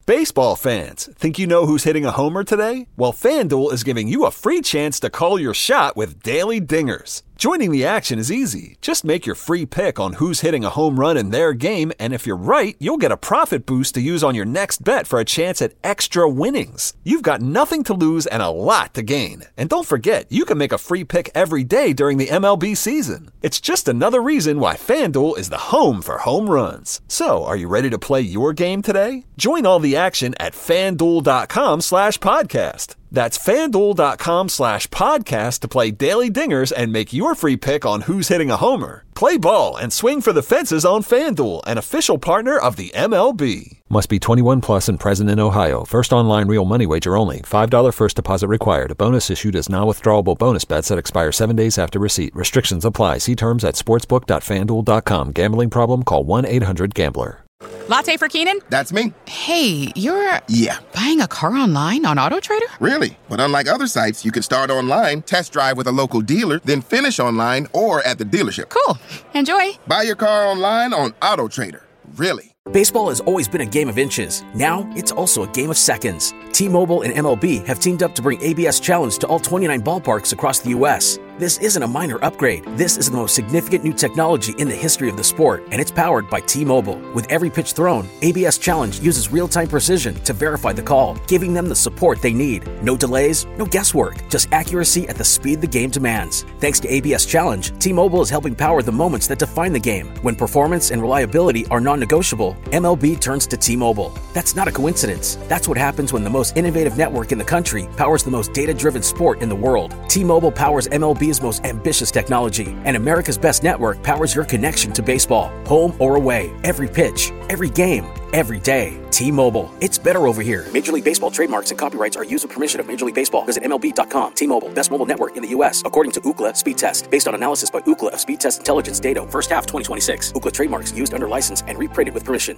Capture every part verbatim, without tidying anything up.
Baseball fans, think you know who's hitting a homer today? Well, FanDuel is giving you a free chance to call your shot with Daily Dingers. Joining the action is easy. Just make your free pick on who's hitting a home run in their game, and if you're right, you'll get a profit boost to use on your next bet for a chance at extra winnings. You've got nothing to lose and a lot to gain. And don't forget, you can make a free pick every day during the M L B season. It's just another reason why FanDuel is the home for home runs. So, are you ready to play your game today? Join all the action at FanDuel.com slash podcast. That's FanDuel.com slash podcast to play Daily Dingers and make your free pick on who's hitting a homer. Play ball and swing for the fences on FanDuel, an official partner of the M L B. Must be twenty-one plus and present in Ohio. First online real money wager only. five dollars first deposit required. A bonus issued as non-withdrawable bonus bets that expire seven days after receipt. Restrictions apply. See terms at sportsbook dot fan duel dot com. Gambling problem? Call one eight hundred gambler. Latte for Keenan? That's me. Hey, you're... Yeah. Buying a car online on AutoTrader? Really? But unlike other sites, you can start online, test drive with a local dealer, then finish online or at the dealership. Cool. Enjoy. Buy your car online on AutoTrader. Really? Baseball has always been a game of inches. Now, it's also a game of seconds. T-Mobile and M L B have teamed up to bring A B S Challenge to all twenty-nine ballparks across the U S This isn't a minor upgrade. This is the most significant new technology in the history of the sport, and it's powered by T-Mobile. With every pitch thrown, A B S Challenge uses real-time precision to verify the call, giving them the support they need. No delays, no guesswork, just accuracy at the speed the game demands. Thanks to A B S Challenge, T-Mobile is helping power the moments that define the game. When performance and reliability are non-negotiable, M L B turns to T-Mobile. That's not a coincidence. That's what happens when the most innovative network in the country powers the most data-driven sport in the world. T-Mobile powers M L B's most ambitious technology, and America's best network powers your connection to baseball. Home or away, every pitch, every game, every day. T-Mobile. It's better over here. Major League Baseball trademarks and copyrights are used with permission of Major League Baseball. Visit M L B dot com. T-Mobile. Best mobile network in the U S according to Ookla Speed Test. Based on analysis by Ookla of Speed Test Intelligence data. First half twenty twenty-six. Ookla trademarks used under license and reprinted with permission.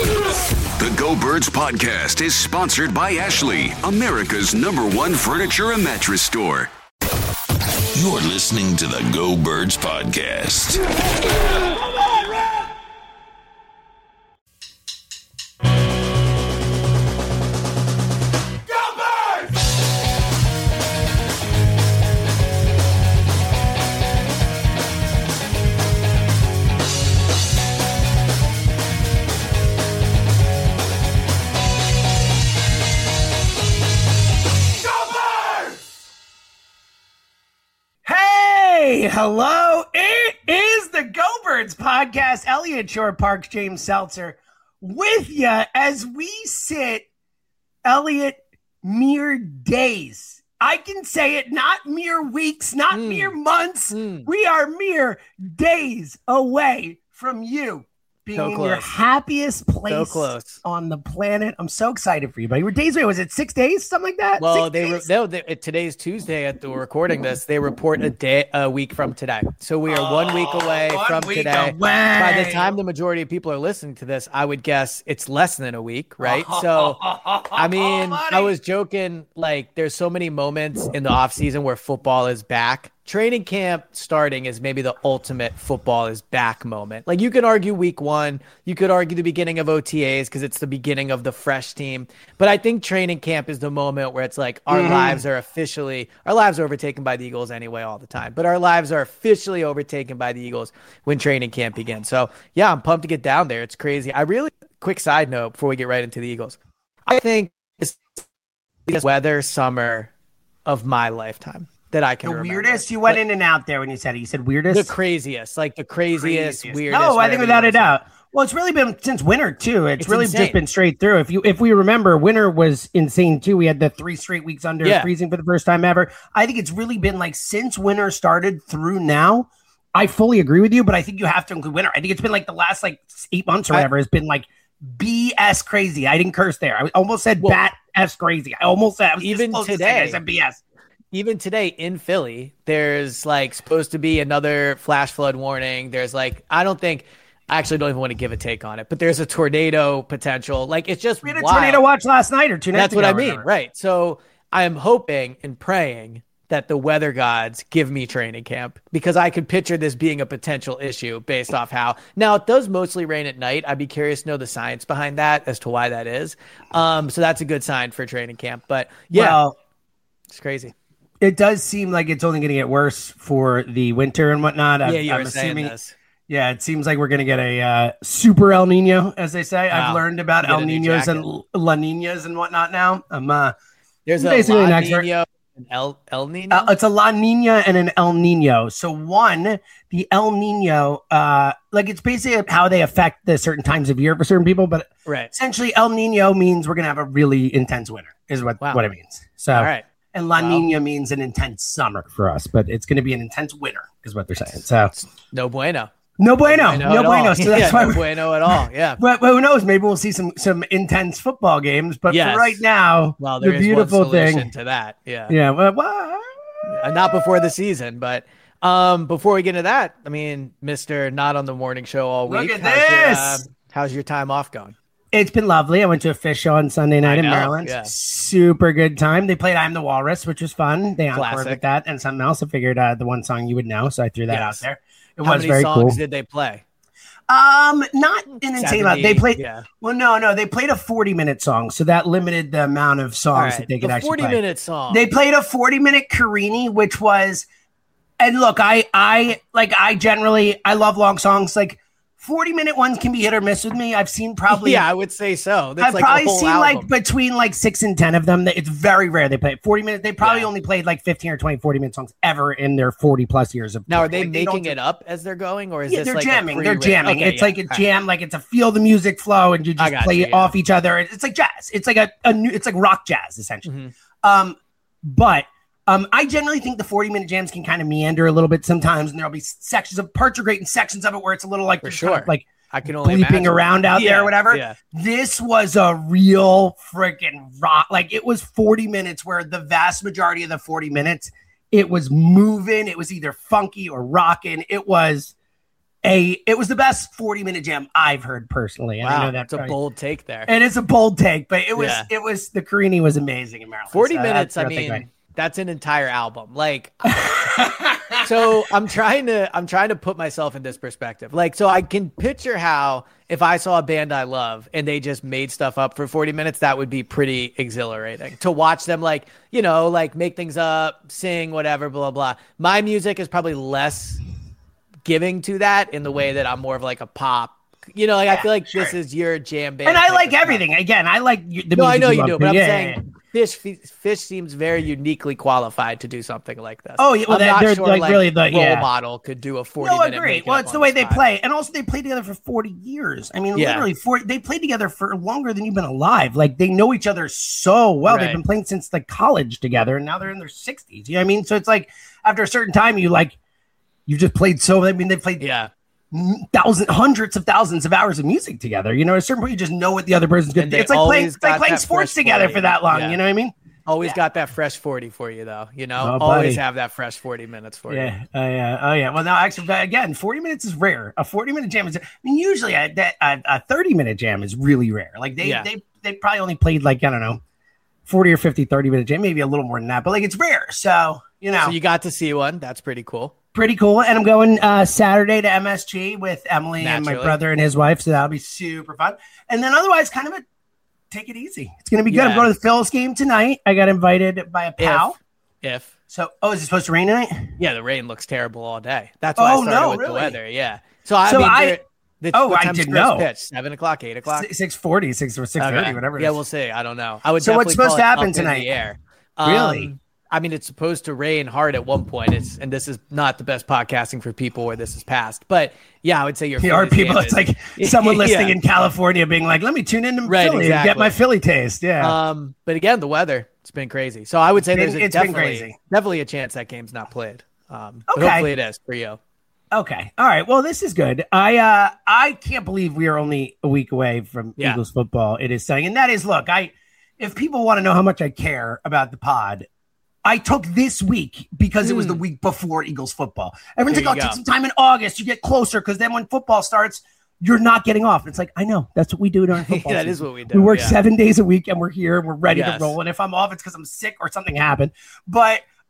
The Go Birds podcast is sponsored by Ashley, America's number one furniture and mattress store. You're listening to the Go Birds podcast. Hello, it is the Go Birds podcast. Elliot Shore Parks, James Seltzer with you as we sit, Elliot, mere days. I can say it, not mere weeks, not mm. mere months. Mm. We are mere days away from you being so in your happiest place so on the planet. I'm so excited for you, buddy. We're days away. Was it six days? Something like that? Well, six they were no, they, today's Tuesday at the we're recording this. They report a day a week from today. So we are oh, one week away one from week today. Away. By the time the majority of people are listening to this, I would guess it's less than a week, right? Oh, so I mean, oh, I was joking, like there's so many moments in the offseason where football is back. Training camp starting is maybe the ultimate football is back moment. Like you could argue week one, you could argue the beginning of O T As because it's the beginning of the fresh team. But I think training camp is the moment where it's like our mm-hmm. lives are officially, our lives are overtaken by the Eagles anyway all the time. But our lives are officially overtaken by the Eagles when training camp begins. So yeah, I'm pumped to get down there. It's crazy. I really, quick side note before we get right into the Eagles. I think it's the weather summer of my lifetime. That I can The remember. weirdest? You went but, in and out there when you said it. You said weirdest? The craziest. Like the craziest, craziest. weirdest. No, I think without a doubt. Well, it's really been since winter, too. It's, it's really insane. Just been straight through. If you if we remember, winter was insane, too. We had the three straight weeks under yeah. freezing for the first time ever. I think it's really been like since winter started through now. I fully agree with you, but I think you have to include winter. I think it's been like the last like eight months or whatever. I, it's been like B S crazy. I didn't curse there. I almost said well, bat S crazy. I almost said I was even today. To I said B S. Even today in Philly, there's like supposed to be another flash flood warning. There's like, I don't think, I actually don't even want to give a take on it, but there's a tornado potential. Like it's just we had a wild. tornado watch last night or two nights That's what ago, I mean, right? So I am hoping and praying that the weather gods give me training camp, because I could picture this being a potential issue based off how now it does mostly rain at night. I'd be curious to know the science behind that as to why that is. Um, so that's a good sign for training camp. But yeah, well, it's crazy. It does seem like it's only going to get worse for the winter and whatnot. Yeah, you I'm were saying assuming, this. Yeah, it seems like we're going to get a uh, super El Nino, as they say. Wow. I've learned about El Ninos and La Ninas and whatnot now. I'm uh, There's a basically La an expert. Nino and El, El Nino? Uh, it's a La Nina and an El Nino. So one, the El Nino, uh, like it's basically how they affect the certain times of year for certain people. But right. essentially El Nino means we're going to have a really intense winter is what, wow. what it means. So, all right. And La wow. Nina means an intense summer for us, but it's going to be an intense winter is what they're saying. So no bueno. No bueno, no, no bueno. So that's yeah, why no bueno at all. Yeah, but, but who knows? Maybe we'll see some some intense football games. But yes. for right now, well, there the is beautiful one solution thing to that. Yeah, yeah. Well, well, not before the season, but um, before we get into that, I mean, Mister Not on the Morning Show all week. Look at how's this. Your, uh, how's your time off going? It's been lovely. I went to a fish show on Sunday night I in know, Maryland. yeah. Super good time. They played "I'm the Walrus," which was fun. They encored Classic. with that and something else. I figured uh, the one song you would know, so I threw that yes. out there. It How was many very songs cool. did they play? Um, not an insane amount. They played. Yeah. Well, no, no, they played a forty-minute song, so that limited the amount of songs right. that they could the actually play. forty-minute song. They played a forty-minute Carini, which was, and look, I, I like, I generally, I love long songs. Like forty-minute ones can be hit or miss with me. I've seen probably, yeah, I would say so. That's I've like probably a whole seen album. like between like six and ten of them. It's very rare they play forty minutes. They probably Yeah. only played like fifteen or twenty forty minute songs ever in their forty plus years of. Now, are they like, making they it up as they're going, or is Yeah, this they're like jamming. A they're jamming. Okay, it's yeah. like a All right. jam. Like it's a feel the music flow, and you I just got play you, it yeah. off each other. It's like jazz. It's like a, a new. It's like rock jazz essentially. Mhm. Um, but um, I generally think the forty minute jams can kind of meander a little bit sometimes, and there'll be sections of parts are great and sections of it where it's a little like For just sure. kind of like I can only bleeping imagine. around out Yeah, there or whatever. Yeah. This was a real freaking rock. Like it was forty minutes where the vast majority of the forty minutes, it was moving. It was either funky or rocking. It was a, it was the best forty minute jam I've heard personally. And I Wow, know that that's a bold take there. and it's a bold take, but it was, Yeah. it was, the Carini was amazing in Maryland. forty So minutes, that's I what think mean, that's an entire album. Like, so I'm trying to, I'm trying to put myself in this perspective. Like, so I can picture how if I saw a band I love and they just made stuff up for forty minutes, that would be pretty exhilarating to watch them, like, you know, like make things up, sing, whatever, blah, blah. My music is probably less giving to that in the way that I'm more of like a pop, you know, like Yeah, I feel like sure. this is your jam band. And I type like of stuff. everything. Again, I like y- the No, I music know you love do, too. but I'm Yeah, saying yeah, yeah. Fish Fish seems very uniquely qualified to do something like this. Oh, yeah, well, I'm that- not they're, sure like, really the- role yeah. model could do a forty No, minute. agree. make it Well, up it's the on way they spot. play, and also they played together for forty years. I mean, Yeah. literally, for they played together for longer than you've been alive. Like they know each other so well. They've Right. been playing since like college together, and now they're in their sixties. You know what I mean? So it's like after a certain time, you like you've just played so. I mean, they played Yeah, thousands, hundreds of thousands of hours of music together. You know, at a certain point, you just know what the other person's going And to do. they It's like playing, always it's like got playing that sports fresh together forty. for that long. Yeah. You know what I mean? always Yeah. got that fresh forty for you though. You know, Oh, buddy. always have that fresh forty minutes for you. Yeah, oh yeah, oh yeah. Well, now actually, again, forty minutes is rare. A forty minute jam is. I mean, usually a, a, a thirty minute jam is really rare. Like they, Yeah. they, they probably only played like I don't know, forty or fifty thirty minute jam, maybe a little more than that. But like it's rare, so you know, So you got to see one. That's pretty cool. pretty cool. And I'm going uh, Saturday to M S G with Emily and my Naturally. brother and his wife, so that'll be super fun. And then otherwise, kind of a take it easy. It's gonna be good. Yeah. I'm going to the Phil's game tonight. I got invited by a pal. If, if So, oh, is it supposed to rain tonight? yeah, the rain looks terrible all day. That's why Oh, I started no, with the really? weather. Yeah. So I So mean, I- there- the, Oh, what I time's didn't first know. Pitch seven o'clock, eight o'clock. six forty, six or six thirty, Okay. whatever it is. Yeah, we'll see. I don't know. I would. So what's definitely supposed call to it happen up in tonight? the air. Really? Um, I mean, it's supposed to rain hard at one point. It's and this is not the best podcasting for people where this is past. But yeah, I would say your There are Phillies people. game It's is- like someone listening Yeah. in California being like, "Let me tune into Right, Philly and get exactly. my Philly taste." Yeah, Um, but again, the weather, it's been crazy. So I would say It's been- there's a it's been definitely, crazy. definitely a chance that game's not played. Um, but Okay. hopefully it is for you. okay, all right. Well, this is good. I uh, I can't believe we are only a week away from Yeah. Eagles football. It is saying, and that is, look, I if people want to know how much I care about the pod. I took this week because it was the week before Eagles football. Everyone's There like, oh, you take go. some time in August. You get closer because then when football starts, you're not getting off. It's like, I know. That's what we do during football That season. is what we do, We work yeah. seven days a week and we're here and we're ready Yes. to roll. And if I'm off, it's because I'm sick or something happened. But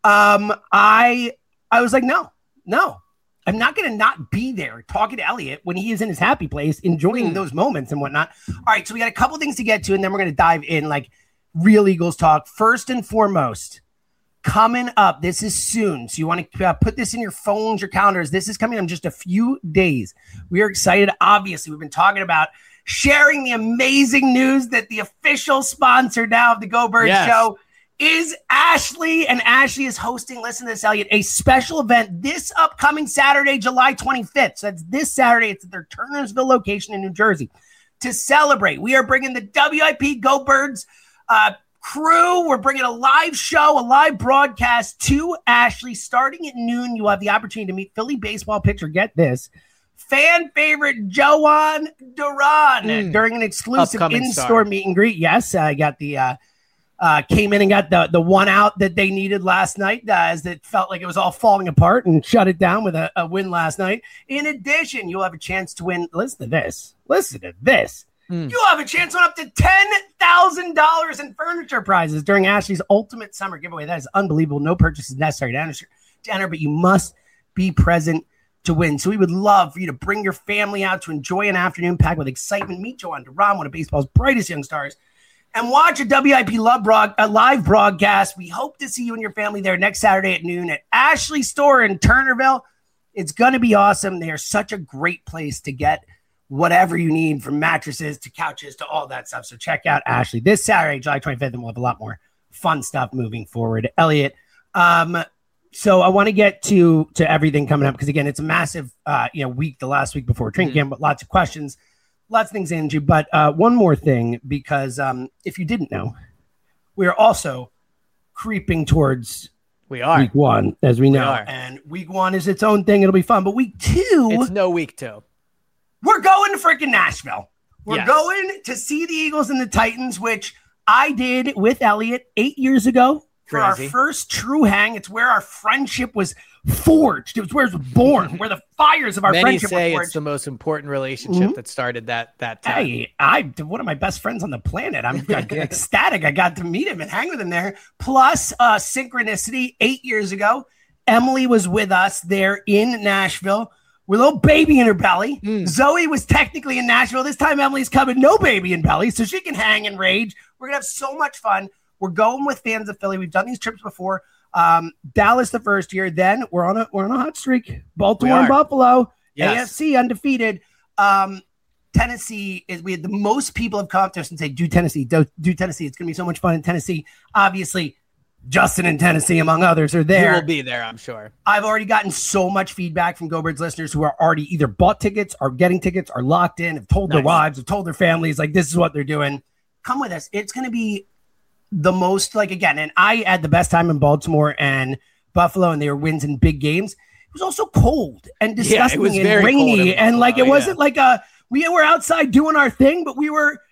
Um, I I was like, no, no. I'm not going to not be there talking to Elliot when he is in his happy place, enjoying mm. those moments and whatnot. All right, so we got a couple things to get to, and then we're going to dive in like real Eagles talk. First and foremost, coming up, this is soon. So you want to uh, put this in your phones, your calendars. This is coming in just a few days. We are excited. Obviously, we've been talking about sharing the amazing news that the official sponsor now of the Go Birds yes. show is Ashley, and Ashley is hosting, listen to this, Elliot, a special event this upcoming Saturday, July twenty-fifth. So that's this Saturday. It's at their Turnersville location in New Jersey. To celebrate, we are bringing the W I P Go Birds uh, crew. We're bringing a live show, a live broadcast to Ashley. Starting at noon, you will have the opportunity to meet Philly baseball pitcher, get this, fan favorite Jhoan Duran mm. during an exclusive Upcoming in-store star. meet and greet. Yes, I got the uh, – Uh, came in and got the, the one out that they needed last night uh, as it felt like it was all falling apart and shut it down with a, a win last night. In addition, you'll have a chance to win. Listen to this. Listen to this. Mm. You'll have a chance to win up to ten thousand dollars in furniture prizes during Ashley's Ultimate Summer Giveaway. That is unbelievable. No purchase is necessary to enter, to enter, but you must be present to win. So we would love for you to bring your family out to enjoy an afternoon packed with excitement. Meet Jhoan Duran, one of baseball's brightest young stars, and watch a W I P Love broad, a live broadcast. We hope to see you and your family there next Saturday at noon at Ashley Store in Turnerville. It's going to be awesome. They are such a great place to get whatever you need, from mattresses to couches to all that stuff. So check out Ashley this Saturday, July twenty-fifth, and we'll have a lot more fun stuff moving forward. Elliot, um, so I want to get to to everything coming up because, again, it's a massive uh, you know week, the last week before training mm-hmm. camp, but lots of questions. Lots of things, Angie, but uh, one more thing, because um, if you didn't know, we are also creeping towards we are week one, as we know. We are. And week one is its own thing. It'll be fun. But week two... It's no week two. We're going to freaking Nashville. We're yes. going to see the Eagles and the Titans, which I did with Elliot eight years ago for Crazy. our first true hang. It's where our friendship was forged. It was where it was born, where the fires of our Many friendship say were forged. It's the most important relationship mm-hmm. that started that that time. Hey, I one of my best friends on the planet. I'm ecstatic I got to meet him and hang with him there. Plus, uh, synchronicity, eight years ago, Emily was with us there in Nashville with a little baby in her belly. Mm. Zoe was technically in Nashville. This time, Emily's coming, no baby in belly, so she can hang and rage. We're going to have so much fun. We're going with fans of Philly. We've done these trips before. Um, Dallas the first year. Then we're on a we're on a hot streak. Baltimore and Buffalo, yes. A F C undefeated. Um, Tennessee is we had the most people have come up to us and say, "Do Tennessee, do, do Tennessee." It's gonna be so much fun in Tennessee. Obviously, Justin in Tennessee, among others, are there. He will be there, I'm sure. I've already gotten so much feedback from Go Birds listeners who are already either bought tickets, are getting tickets, are locked in, have told nice. their wives, have told their families, like, this is what they're doing. Come with us. It's gonna be the most, like, again, and I had the best time in Baltimore and Buffalo, and they were wins in big games. It was also cold and disgusting yeah, and rainy, and like it wasn't yeah. like a we were outside doing our thing, but we were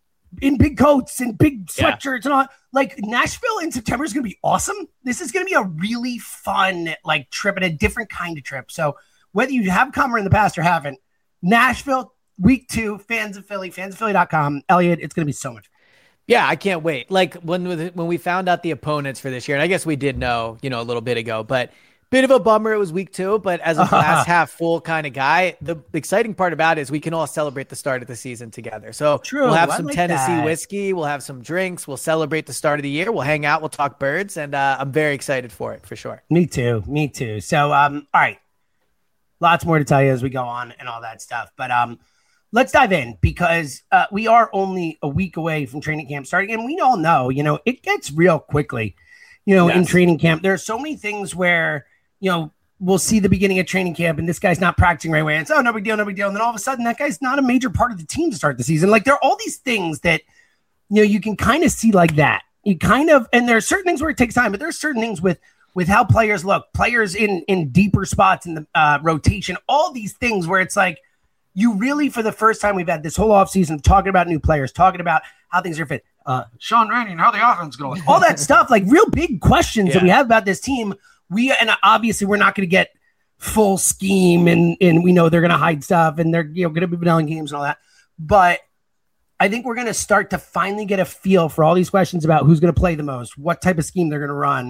in big coats and big sweatshirts yeah. and all. Like, Nashville in September is going to be awesome. This is going to be a really fun like trip and a different kind of trip. So whether you have come in the past or haven't, Nashville week two, fans of Philly, fans of Philly dot com. Elliot, it's going to be so much fun. Yeah, I can't wait. Like when when we found out the opponents for this year, and I guess we did know, you know, a little bit ago, but bit of a bummer it was week two. But as a glass half full kind of guy, the exciting part about it is we can all celebrate the start of the season together. So True, we'll have I some like Tennessee that. whiskey, we'll have some drinks, we'll celebrate the start of the year, we'll hang out, we'll talk birds, and uh, I'm very excited for it for sure. Me too, me too. So, um, all right, lots more to tell you as we go on and all that stuff, but um. Let's dive in because uh, we are only a week away from training camp starting. And we all know, you know, it gets real quickly, you know, yes. in training camp. There are so many things where, you know, we'll see the beginning of training camp and this guy's not practicing right away. And it's, oh, no big deal, no big deal. And then all of a sudden that guy's not a major part of the team to start the season. Like, there are all these things that, you know, you can kind of see like that. You kind of, and there are certain things where it takes time, but there are certain things with, with how players look, players in, in deeper spots in the uh, rotation, all these things where it's like, you really, for the first time, we've had this whole offseason talking about new players, talking about how things are fit. Uh, Sean Randy and how the offense is going. All that stuff, like real big questions yeah. that we have about this team. We and obviously we're not going to get full scheme, and and we know they're going to hide stuff, and they're you know going to be vanilla games and all that. But I think we're going to start to finally get a feel for all these questions about who's going to play the most, what type of scheme they're going to run.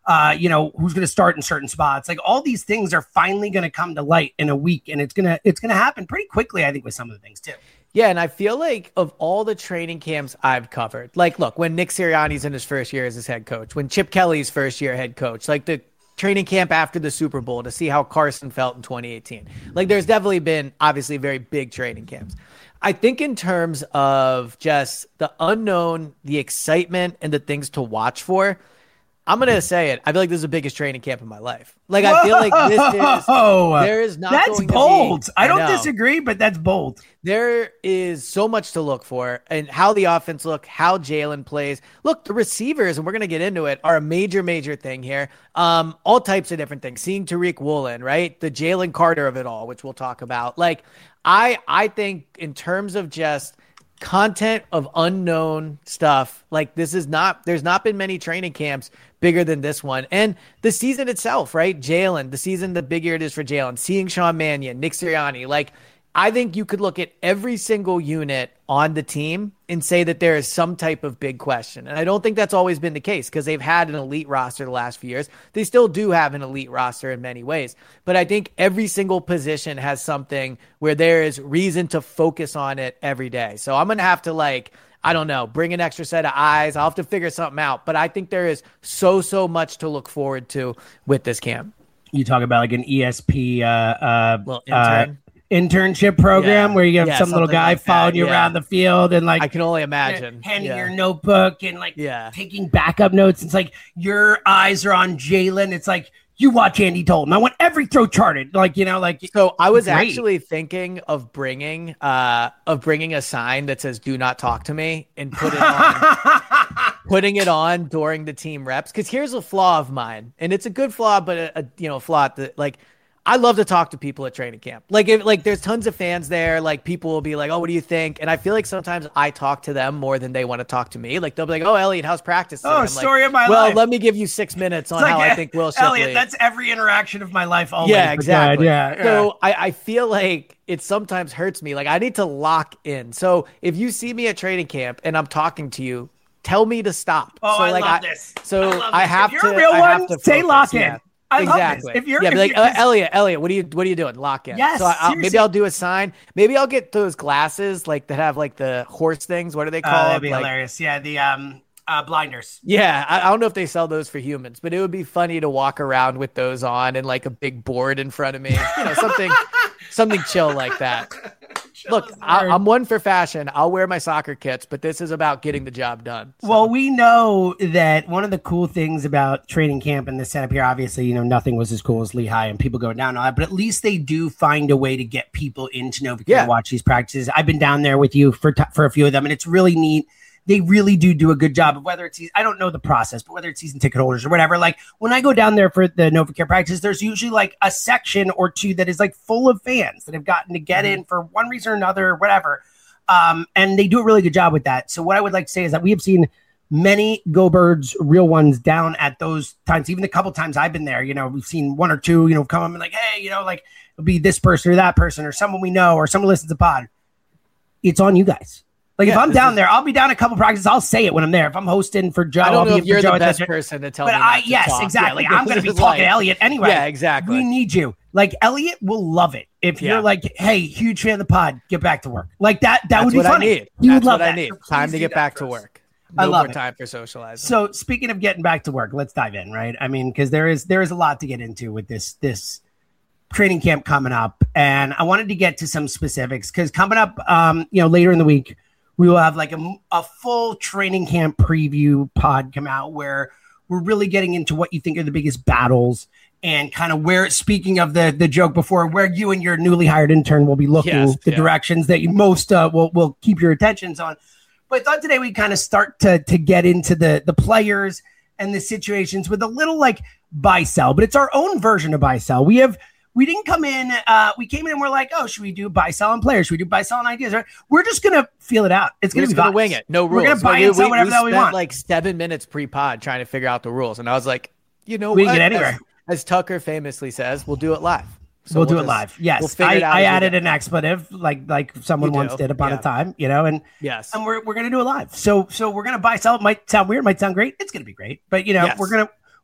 uh, you know, who's going to start in certain spots. Like all these things are finally going to come to light in a week, and it's gonna it's gonna happen pretty quickly, I think, with some of the things too. Yeah, and I feel like of all the training camps I've covered, like, look, when Nick Sirianni's in his first year as his head coach, when Chip Kelly's first year head coach, like the training camp after the Super Bowl to see how Carson felt in twenty eighteen. Like there's definitely been obviously very big training camps. I think in terms of just the unknown, the excitement, and the things to watch for, I'm going to say it. I feel like this is the biggest training camp in my life. Like, I feel like this is, there is not that's going bold. to be, I don't I disagree, but that's bold. There is so much to look for, and how the offense look, how Jalen plays. Look, the receivers, and we're going to get into it, are a major, major thing here. Um, all types of different things. Seeing Tariq Woolen, right? The Jalen Carter of it all, which we'll talk about. Like, I, I think in terms of just content of unknown stuff, like this is not, there's not been many training camps bigger than this one. And the season itself, right? Jalen, the season, the bigger it is for Jalen, seeing Sean Mannion, Nick Sirianni, like I think you could look at every single unit on the team and say that there is some type of big question. And I don't think that's always been the case because they've had an elite roster the last few years. They still do have an elite roster in many ways. But I think every single position has something where there is reason to focus on it every day. So I'm going to have to like, I don't know, bring an extra set of eyes. I'll have to figure something out. But I think there is so, so much to look forward to with this camp. You talk about like an E S P uh, uh, well, intern. uh internship program yeah. where you have yeah, some little guy like following you yeah. around the field and like I can only imagine handing yeah. your notebook and like yeah. taking backup notes. It's like your eyes are on Jalen. It's like you watch Andy Dalton. I want every throw charted. Like, you know, like so I was great. actually thinking of bringing uh of bringing a sign that says "Do not talk to me" and put it on putting it on during the team reps. Because here's a flaw of mine, and it's a good flaw, but a, a you know flaw that like. I love to talk to people at training camp. Like, if, like there's tons of fans there. Like, people will be like, "Oh, what do you think?" And I feel like sometimes I talk to them more than they want to talk to me. Like, they'll be like, "Oh, Elliot, how's practice?" Oh, I'm story like, of my well, life. Well, let me give you six minutes on like, how yeah, I think Will Shipley. Elliot, that's every interaction of my life. Always. Yeah, exactly. Yeah, yeah. So I, I feel like it sometimes hurts me. Like, I need to lock in. So if you see me at training camp and I'm talking to you, tell me to stop. Oh, so, I like, love I, this. So I, love I this. have if to. You're a real I one. have to say focus. lock in. Yeah. I exactly. love this. If you're, yeah, if be like, you're, uh, Elliot, Elliot, what are you, what are you doing? Lock in. Yes, so I, I'll, maybe I'll do a sign. Maybe I'll get those glasses like that have like the horse things. What are they called? Uh, that'd be like, hilarious. Yeah, the um uh, blinders. Yeah, I, I don't know if they sell those for humans, but it would be funny to walk around with those on and like a big board in front of me. You know, something, something chill like that. Look, I, I'm one for fashion. I'll wear my soccer kits, but this is about getting the job done. So. Well, we know that one of the cool things about training camp and the setup here, obviously, you know, nothing was as cool as Lehigh and people going down and all that, but at least they do find a way to get people into NovaCare yeah. to watch these practices. I've been down there with you for t- for a few of them, and it's really neat. They really do do a good job of whether it's, I don't know the process, but whether it's season ticket holders or whatever, like when I go down there for the NovaCare practice, there's usually like a section or two that is like full of fans that have gotten to get in for one reason or another, or whatever. Um, and they do a really good job with that. So what I would like to say is that we have seen many Go Birds, real ones down at those times, even the couple times I've been there, you know, we've seen one or two, you know, come up and like, hey, you know, like it'll be this person or that person or someone we know or someone listens to pod. It's on you guys. Like, yeah, if I'm down is, there, I'll be down a couple practices. I'll say it when I'm there. If I'm hosting for Joe, I don't I'll know be if you're Joe the best person to tell but me. I, to yes, talk. exactly. Yeah, like, I'm going to be talking like, to Elliot anyway. Yeah, exactly. We need you. Like, Elliot will love it if yeah. you're like, hey, huge fan of the pod, get back to work. Like that. That That's would be what funny. I need. You That's would love what that. I need. So time to get back to work. No I love more it. time for socializing. So speaking of getting back to work, let's dive in, right? I mean, because there is there is a lot to get into with this this training camp coming up, and I wanted to get to some specifics because coming up, um, you know, later in the week, we will have like a, a full training camp preview pod come out where we're really getting into what you think are the biggest battles and kind of where, speaking of the the joke before, where you and your newly hired intern will be looking, yes, the yeah. directions that you most uh, will will keep your attentions on. But I thought today we kind of start to to get into the the players and the situations with a little like buy sell, but it's our own version of buy sell. We have we didn't come in, uh, we came in and we're like, oh, should we do buy sell on players? Should we do buy sell on ideas? Right? We're just gonna feel it out. It's gonna we're be gonna vibes. wing it. No rules. We're gonna buy we, and sell we, whatever we the hell we spent want. Like seven minutes pre-pod trying to figure out the rules, and I was like, you know, we what? can get anywhere. As, as Tucker famously says, we'll do it live. So we'll, we'll do just, it live. Yes, we'll I, I added an expletive, like like someone once did upon yeah. a time, you know, and yes, and we're we're gonna do it live. So so we're gonna buy sell. It might sound weird, might sound great. It's gonna be great, but you know, yes. we're gonna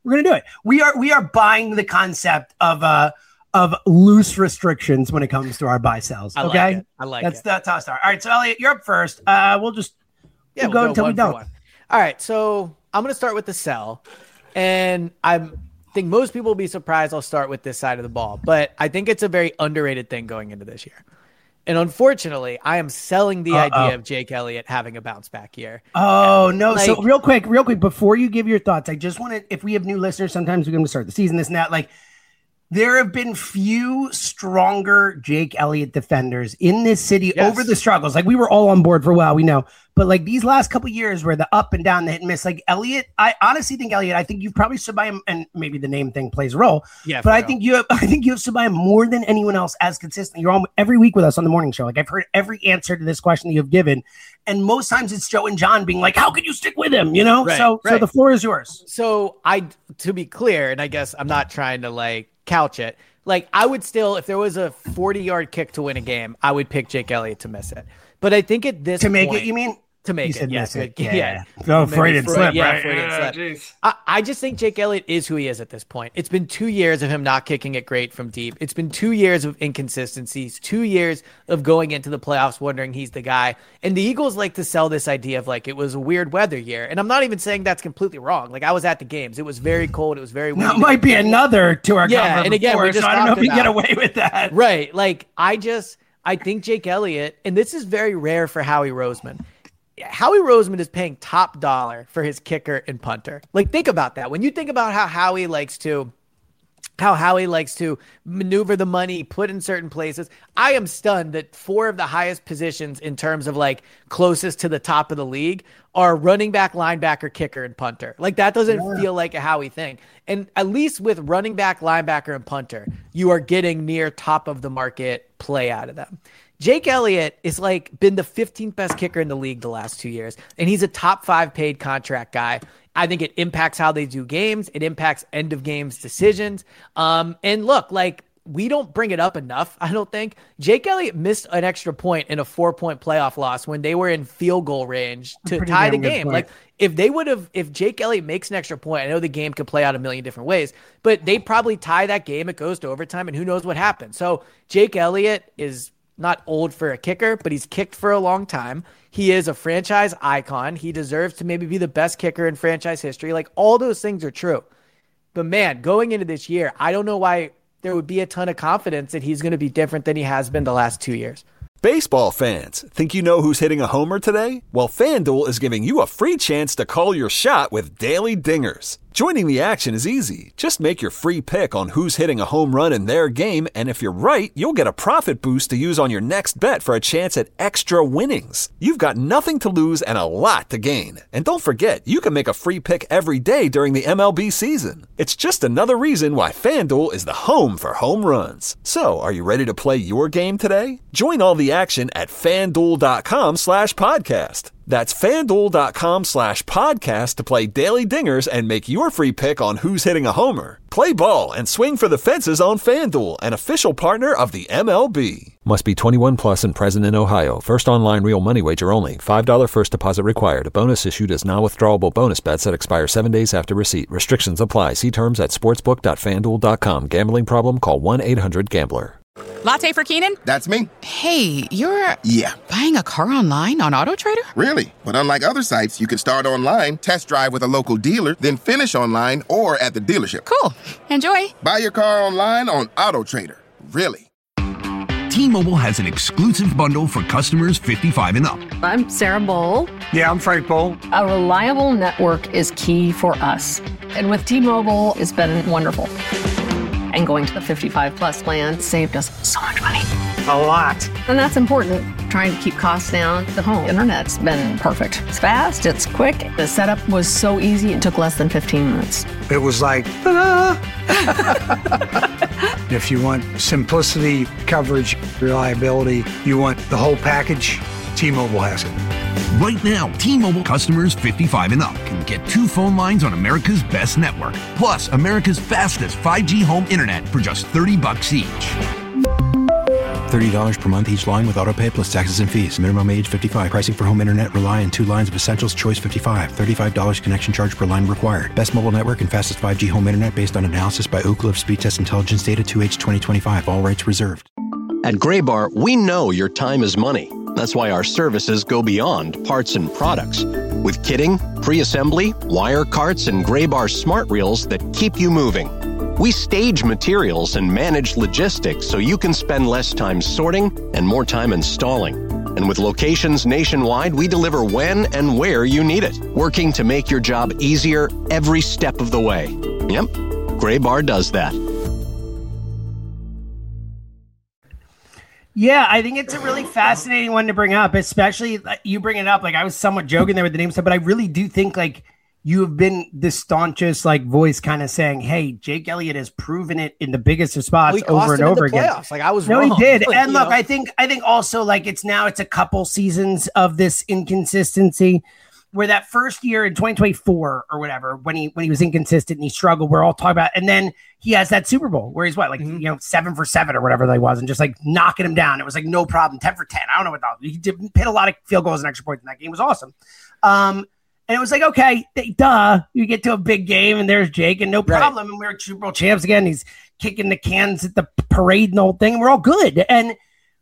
We're gonna do it. We are we are buying the concept of uh of loose restrictions when it comes to our buy sells. Okay, I like it. I like that's it. that's how I start. All right, so Elliot, you're up first. Uh, we'll just yeah, we'll we'll go until we don't. All right, so I'm gonna start with the sell, and I think most people will be surprised. I'll start with this side of the ball, but I think it's a very underrated thing going into this year. And unfortunately, I am selling the Uh-oh. idea of Jake Elliott having a bounce back year. Oh, no. Like, so real quick, real quick, before you give your thoughts, I just want to, if we have new listeners, sometimes we're going to start the season, this and that. Like, there have been few stronger Jake Elliott defenders in this city yes. over the struggles. Like, we were all on board for a while, we know. But, like, these last couple of years where the up and down, the hit and miss, like, Elliott, I honestly think Elliott, I think you've probably stood by him, and maybe the name thing plays a role. Yeah, but I real. think you have, I think you have stood by him more than anyone else as consistent. You're on every week with us on the morning show. Like, I've heard every answer to this question that you've given. And most times it's Joe and John being like, how could you stick with him? You know? Right, so, right. so the floor is yours. So, I, to be clear, and I guess I'm not trying to, like, couch it, like, I would still, if there was a forty-yard kick to win a game, I would pick Jake Elliott to miss it. But I think at this to make point, it, you mean? To make you it, yeah, it. yeah. yeah. Oh, Freudian slip, yeah, right? Freudian yeah, slip. I, I just think Jake Elliott is who he is at this point. It's been two years of him not kicking it great from deep. It's been two years of inconsistencies, two years of going into the playoffs wondering he's the guy. And the Eagles like to sell this idea of like it was a weird weather year. And I'm not even saying that's completely wrong. Like I was at the games. It was very cold. It was very windy. That might be another to our yeah, and again, before, we just so I don't know if you about. get away with that. Right. Like I just, I think Jake Elliott, and this is very rare for Howie Roseman. Howie Roseman is paying top dollar for his kicker and punter. Like, think about that. When you think about how Howie likes to, how Howie likes to maneuver the money, put in certain places, I am stunned that four of the highest positions in terms of like closest to the top of the league are running back, linebacker, kicker, and punter. Like that doesn't yeah. feel like a Howie thing. And at least with running back, linebacker, and punter, you are getting near top of the market play out of them. Jake Elliott is like been the fifteenth best kicker in the league the last two years, and he's a top five paid contract guy. I think it impacts how they do games. It impacts end of games decisions. Um, and look, like we don't bring it up enough. I don't think Jake Elliott missed an extra point in a four point playoff loss when they were in field goal range to tie the game. Like if they would have, if Jake Elliott makes an extra point, I know the game could play out a million different ways, but they probably tie that game. It goes to overtime and who knows what happens. So Jake Elliott is not old for a kicker, but he's kicked for a long time. He is a franchise icon. He deserves to maybe be the best kicker in franchise history. Like all those things are true. But man, going into this year, I don't know why there would be a ton of confidence that he's going to be different than he has been the last two years. Baseball fans, think you know who's hitting a homer today? Well, FanDuel is giving you a free chance to call your shot with Daily Dingers. Joining the action is easy. Just make your free pick on who's hitting a home run in their game, and if you're right, you'll get a profit boost to use on your next bet for a chance at extra winnings. You've got nothing to lose and a lot to gain. And don't forget, you can make a free pick every day during the M L B season. It's just another reason why FanDuel is the home for home runs. So, are you ready to play your game today? Join all the action at FanDuel.com slash podcast. That's FanDuel.com slash podcast to play Daily Dingers and make your free pick on who's hitting a homer. Play ball and swing for the fences on FanDuel, an official partner of the M L B. Must be twenty-one plus and present in Ohio. First online real money wager only. five dollars first deposit required. A bonus issued as non-withdrawable bonus bets that expire seven days after receipt. Restrictions apply. See terms at sportsbook dot fan duel dot com. Gambling problem? Call one eight hundred gambler. Latte for Keenan? That's me. Hey, you're... Yeah. Buying a car online on AutoTrader? Really? But unlike other sites, you can start online, test drive with a local dealer, then finish online or at the dealership. Cool. Enjoy. Buy your car online on AutoTrader. Really? T-Mobile has an exclusive bundle for customers fifty-five and up. I'm Sarah Bowl. Yeah, I'm Frank Bowl. A reliable network is key for us. And with T-Mobile, it's been wonderful. And going to the fifty-five plus plan saved us so much money. A lot. And that's important. Trying to keep costs down. The home internet's been perfect. It's fast, it's quick. The setup was so easy, it took less than fifteen minutes. It was like, ta-da! If you want simplicity, coverage, reliability, you want the whole package, T-Mobile has it. Right now, T-Mobile customers fifty-five and up can get two phone lines on America's best network, plus America's fastest five G home internet for just thirty bucks each. thirty dollars per month each line with autopay plus taxes and fees. Minimum age fifty-five. Pricing for home internet rely on two lines of Essentials Choice fifty-five. thirty-five dollars connection charge per line required. Best mobile network and fastest five G home internet based on analysis by Ookla of Speed Test Intelligence data two H twenty twenty-five. All rights reserved. At Graybar, we know your time is money. That's why our services go beyond parts and products. With kitting, pre-assembly, wire carts, and Graybar smart reels that keep you moving. We stage materials and manage logistics so you can spend less time sorting and more time installing. And with locations nationwide, we deliver when and where you need it, working to make your job easier every step of the way. Yep, Graybar does that. Yeah, I think it's a really fascinating one to bring up, especially you bring it up. Like, I was somewhat joking there with the name stuff, but I really do think like you have been the staunchest like voice kind of saying, hey, Jake Elliott has proven it in the biggest of spots well, over and over again. Playoffs. Like I was no, wrong. he did. Like, and look, know. I think I think also like it's now it's a couple seasons of this inconsistency. Where that first year in twenty twenty-four or whatever, when he when he was inconsistent and he struggled, we're all talking about, and then he has that Super Bowl where he's what, like mm-hmm. you know, seven for seven or whatever that was, and just like knocking him down. It was like no problem, ten for ten. I don't know what that was. He did hit a lot of field goals and extra points in that game. It was awesome. Um, and it was like, okay, duh, you get to a big game and there's Jake, and no problem. Right. And we're Super Bowl champs again. He's kicking the cans at the parade and the whole thing. And we're all good. And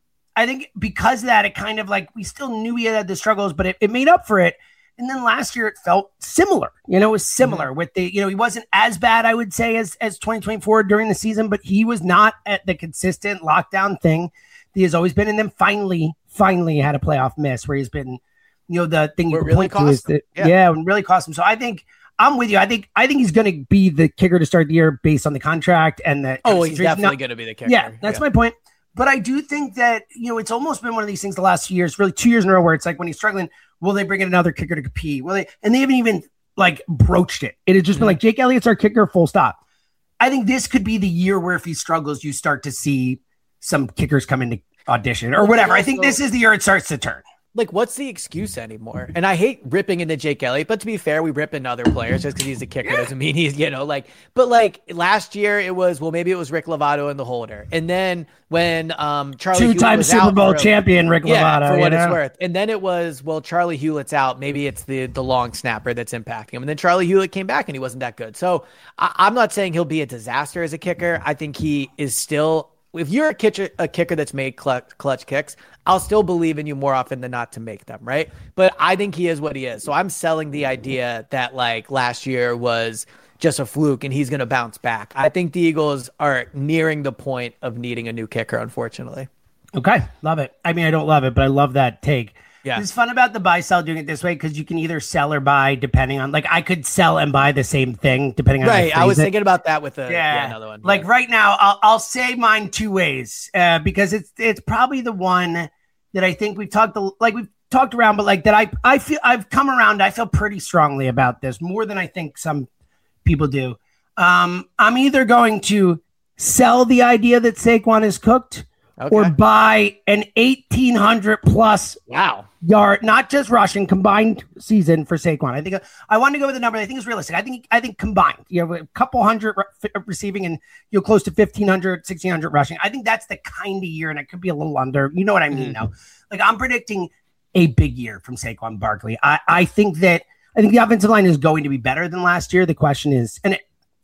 I think because of that, it kind of like we still knew he had the struggles, but it, it made up for it. And then last year it felt similar, you know, it was similar mm-hmm. with the, you know, he wasn't as bad, I would say, as, as twenty twenty-four during the season, but he was not at the consistent lockdown thing he has always been. And then finally, finally had a playoff miss where he's been, you know, the thing you can really point to is that, yeah. yeah, really cost him. So I think I'm with you. I think, I think he's going to be the kicker to start the year based on the contract and the, oh, he's definitely going to be the kicker. Yeah, that's yeah. my point. But I do think that, you know, it's almost been one of these things the last few years, really two years in a row where it's like when he's struggling, will they bring in another kicker to compete? Will they? And they haven't even like broached it. It had just been like Jake Elliott's our kicker, full stop. I think this could be the year where if he struggles, you start to see some kickers come into audition or whatever. I think this is the year it starts to turn. Like, what's the excuse anymore? And I hate ripping into Jake Elliott, but to be fair, we rip into other players just because he's a kicker doesn't mean he's, you know, like, but like last year it was, well, maybe it was Rick Lovato in the holder. And then when um, Charlie two-time Super Bowl champion Rick yeah, Lovato, for what it's worth. And then it was, well, Charlie Hewlett's out. Maybe it's the the long snapper that's impacting him. And then Charlie Hewlett came back and he wasn't that good. So I, I'm not saying he'll be a disaster as a kicker. I think he is still, if you're a kicker, a kicker that's made clutch, clutch kicks, I'll still believe in you more often than not to make them, right? But I think he is what he is. So I'm selling the idea that like last year was just a fluke and he's going to bounce back. I think the Eagles are nearing the point of needing a new kicker, unfortunately. Okay, love it. I mean, I don't love it, but I love that take. Yeah. It's fun about the buy sell doing it this way because you can either sell or buy depending on, like, I could sell and buy the same thing depending on right. how I was it. thinking about that with the, yeah. yeah, another one. Like yeah. right now, I'll, I'll say mine two ways uh, because it's it's probably the one that I think we've talked like we've talked around, but like that I I feel I've come around. I feel pretty strongly about this more than I think some people do. Um, I'm either going to sell the idea that Saquon is cooked. Okay. Or buy an eighteen hundred plus wow yard, not just rushing, combined season for Saquon. I think I wanted to go with a number that I think is realistic. I think I think combined, you know, a couple hundred re- receiving and you know close to fifteen hundred, sixteen hundred rushing. I think that's the kind of year, and it could be a little under. You know what I mean? Mm-hmm. Though, like I'm predicting a big year from Saquon Barkley. I I think that I think the offensive line is going to be better than last year. The question is, and it,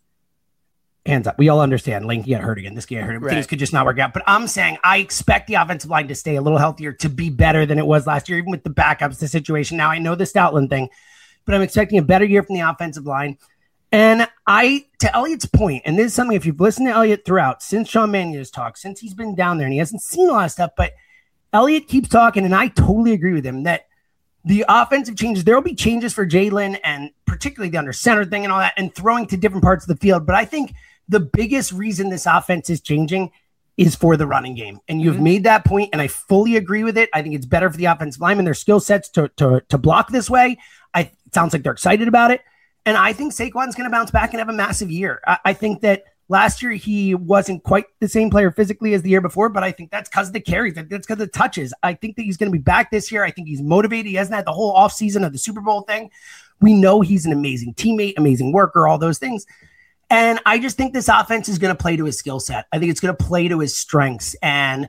hands up. We all understand Lane can get hurt again. This can get hurt. Right. Things could just not work out. But I'm saying I expect the offensive line to stay a little healthier, to be better than it was last year, even with the backups, the situation. Now, I know the Stoutland thing, but I'm expecting a better year from the offensive line. And I, to Elliott's point, and this is something, if you've listened to Elliott throughout, since Sean Mannion's talk, since he's been down there, and he hasn't seen a lot of stuff, but Elliott keeps talking, and I totally agree with him, that the offensive changes, there will be changes for Jalen, and particularly the under center thing and all that, and throwing to different parts of the field. But I think the biggest reason this offense is changing is for the running game. And you've mm-hmm. made that point, and I fully agree with it. I think it's better for the offensive linemen, their skill sets to, to, to block this way. I, it sounds like they're excited about it. And I think Saquon's going to bounce back and have a massive year. I, I think that last year he wasn't quite the same player physically as the year before, but I think that's because of the carries. That's because of the touches. I think that he's going to be back this year. I think he's motivated. He hasn't had the whole offseason of the Super Bowl thing. We know he's an amazing teammate, amazing worker, all those things. And I just think this offense is going to play to his skill set. I think it's going to play to his strengths. And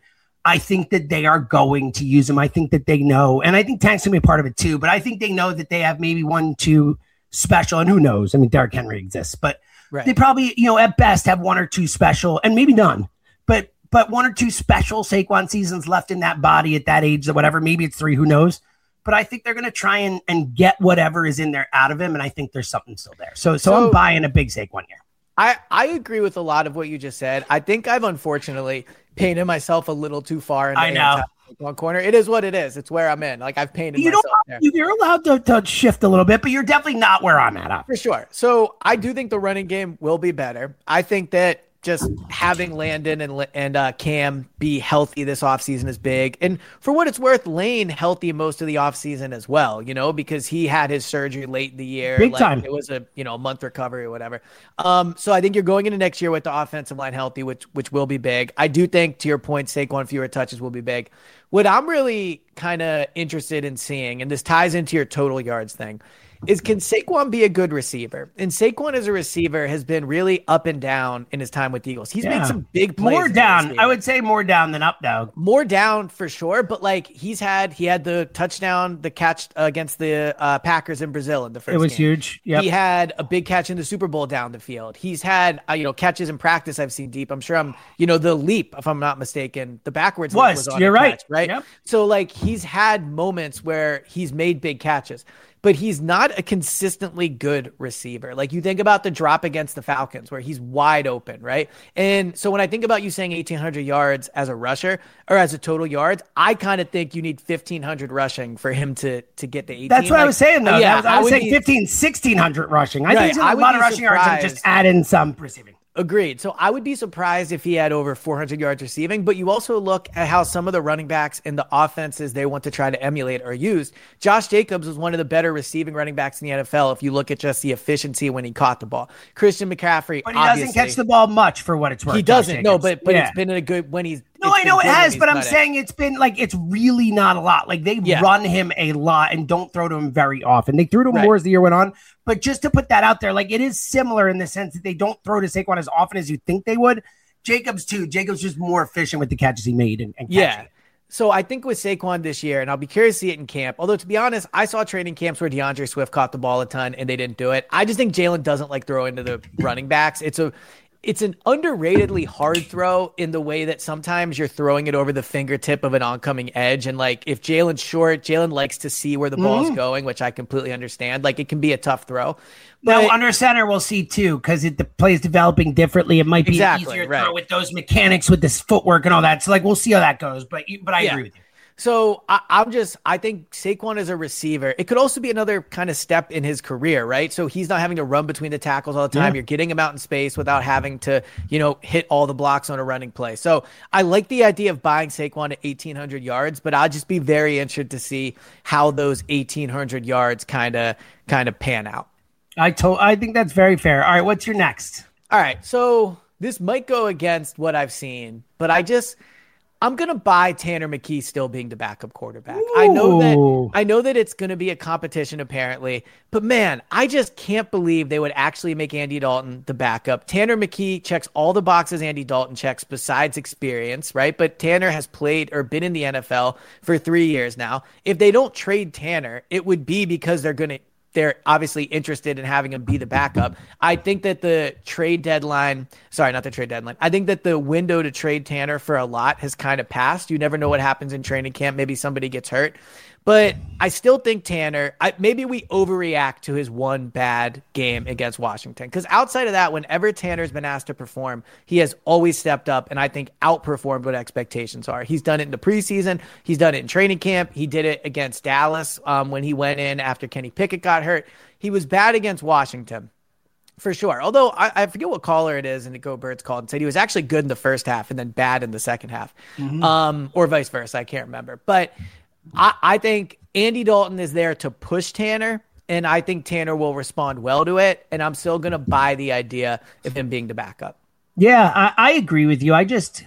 I think that they are going to use him. I think that they know, and I think Tank's going to be a part of it too, but I think they know that they have maybe one, two special, and who knows? I mean, Derrick Henry exists, but right. they probably, you know, at best have one or two special, and maybe none, but but one or two special Saquon seasons left in that body at that age, or whatever. Maybe it's three, who knows? But I think they're going to try and, and get whatever is in there out of him, and I think there's something still there. So, so, so I'm buying a big Saquon here. I, I agree with a lot of what you just said. I think I've unfortunately painted myself a little too far in the I know. one corner. It is what it is. It's where I'm in. Like I've painted you myself don't, there. You're allowed to, to shift a little bit, but you're definitely not where I'm at. For sure. So I do think the running game will be better. I think that just having Landon and and uh, Cam be healthy this offseason is big. And for what it's worth, Lane healthy most of the offseason as well, you know, because he had his surgery late in the year. Big like, time. It was a, you know, a month recovery or whatever. Um, so I think you're going into next year with the offensive line healthy, which which will be big. I do think, to your point, Saquon fewer touches will be big. What I'm really kind of interested in seeing, and this ties into your total yards thing, is can Saquon be a good receiver? And Saquon as a receiver has been really up and down in his time with the Eagles. He's yeah. made some big plays. More down. I would say more down than up, though. More down for sure. But like he's had, he had the touchdown, the catch uh, against the uh, Packers in Brazil in the first It was game. huge. Yep. He had a big catch in the Super Bowl down the field. He's had, uh, you know, catches in practice I've seen deep. I'm sure I'm, you know, the leap, if I'm not mistaken, the backwards was, leap was on you're right. Catch, right? Yep. So like he's had moments where he's made big catches. But he's not a consistently good receiver. Like you think about the drop against the Falcons where he's wide open, right? And so when I think about you saying eighteen hundred yards as a rusher or as a total yards, I kind of think you need fifteen hundred rushing for him to to get to eighteen. That's what like, I was saying, though. Yeah, was, I was I saying be, fifteen, sixteen hundred rushing. I right, think he's a lot of rushing yards and just add in some receiving. Agreed. So I would be surprised if he had over four hundred yards receiving, but you also look at how some of the running backs in the offenses they want to try to emulate are used. Josh Jacobs was one of the better receiving running backs in the N F L if you look at just the efficiency when he caught the ball. Christian McCaffrey, but he doesn't catch the ball much for what it's worth. He doesn't. No, but but yeah. it's been a good when he's No, I know it has, but I'm saying it's been like it's really not a lot. Like they yeah. run him a lot and don't throw to him very often. They threw to him right. more as the year went on. But just to put that out there, like it is similar in the sense that they don't throw to Saquon as often as you think they would. Jacobs too. Jacobs just more efficient with the catches he made and, and yeah. catching. So I think with Saquon this year, and I'll be curious to see it in camp. Although to be honest, I saw training camps where DeAndre Swift caught the ball a ton and they didn't do it. I just think Jalen doesn't like throwing to the running backs. It's a It's an underratedly hard throw in the way that sometimes you're throwing it over the fingertip of an oncoming edge. And like if Jalen's short, Jalen likes to see where the ball's mm. going, which I completely understand. Like it can be a tough throw. But no, under center we'll see too, because it the play's developing differently. It might be exactly, easier right. throw with those mechanics, with this footwork and all that. So like we'll see how that goes. But but I yeah. agree with you. So I, I'm just, I think Saquon as a receiver, it could also be another kind of step in his career, right? So he's not having to run between the tackles all the time. Yeah. You're getting him out in space without having to, you know, hit all the blocks on a running play. So I like the idea of buying Saquon at eighteen hundred yards, but I'll just be very interested to see how those eighteen hundred yards kind of, kind of pan out. I told, I think that's very fair. All right. What's your next? All right. So this might go against what I've seen, but I just, I'm going to buy Tanner McKee still being the backup quarterback. Ooh. I know that I know that it's going to be a competition apparently, but man, I just can't believe they would actually make Andy Dalton the backup. Tanner McKee checks all the boxes Andy Dalton checks besides experience, right? But Tanner has played or been in the N F L for three years now. If they don't trade Tanner, it would be because they're going to they're obviously interested in having him be the backup. I think that the trade deadline, sorry, not the trade deadline. I think that the window to trade Tanner for a lot has kind of passed. You never know what happens in training camp. Maybe somebody gets hurt. But I still think Tanner, I, maybe we overreact to his one bad game against Washington. Because outside of that, whenever Tanner's been asked to perform, he has always stepped up and I think outperformed what expectations are. He's done it in the preseason. He's done it in training camp. He did it against Dallas um, when he went in after Kenny Pickett got hurt. He was bad against Washington. For sure. Although I, I forget what caller it is and the Go Birds called and said he was actually good in the first half and then bad in the second half. Mm-hmm. Um, or vice versa. I can't remember. But I, I think Andy Dalton is there to push Tanner, and I think Tanner will respond well to it, and I'm still going to buy the idea of him being the backup. Yeah, I, I agree with you. I just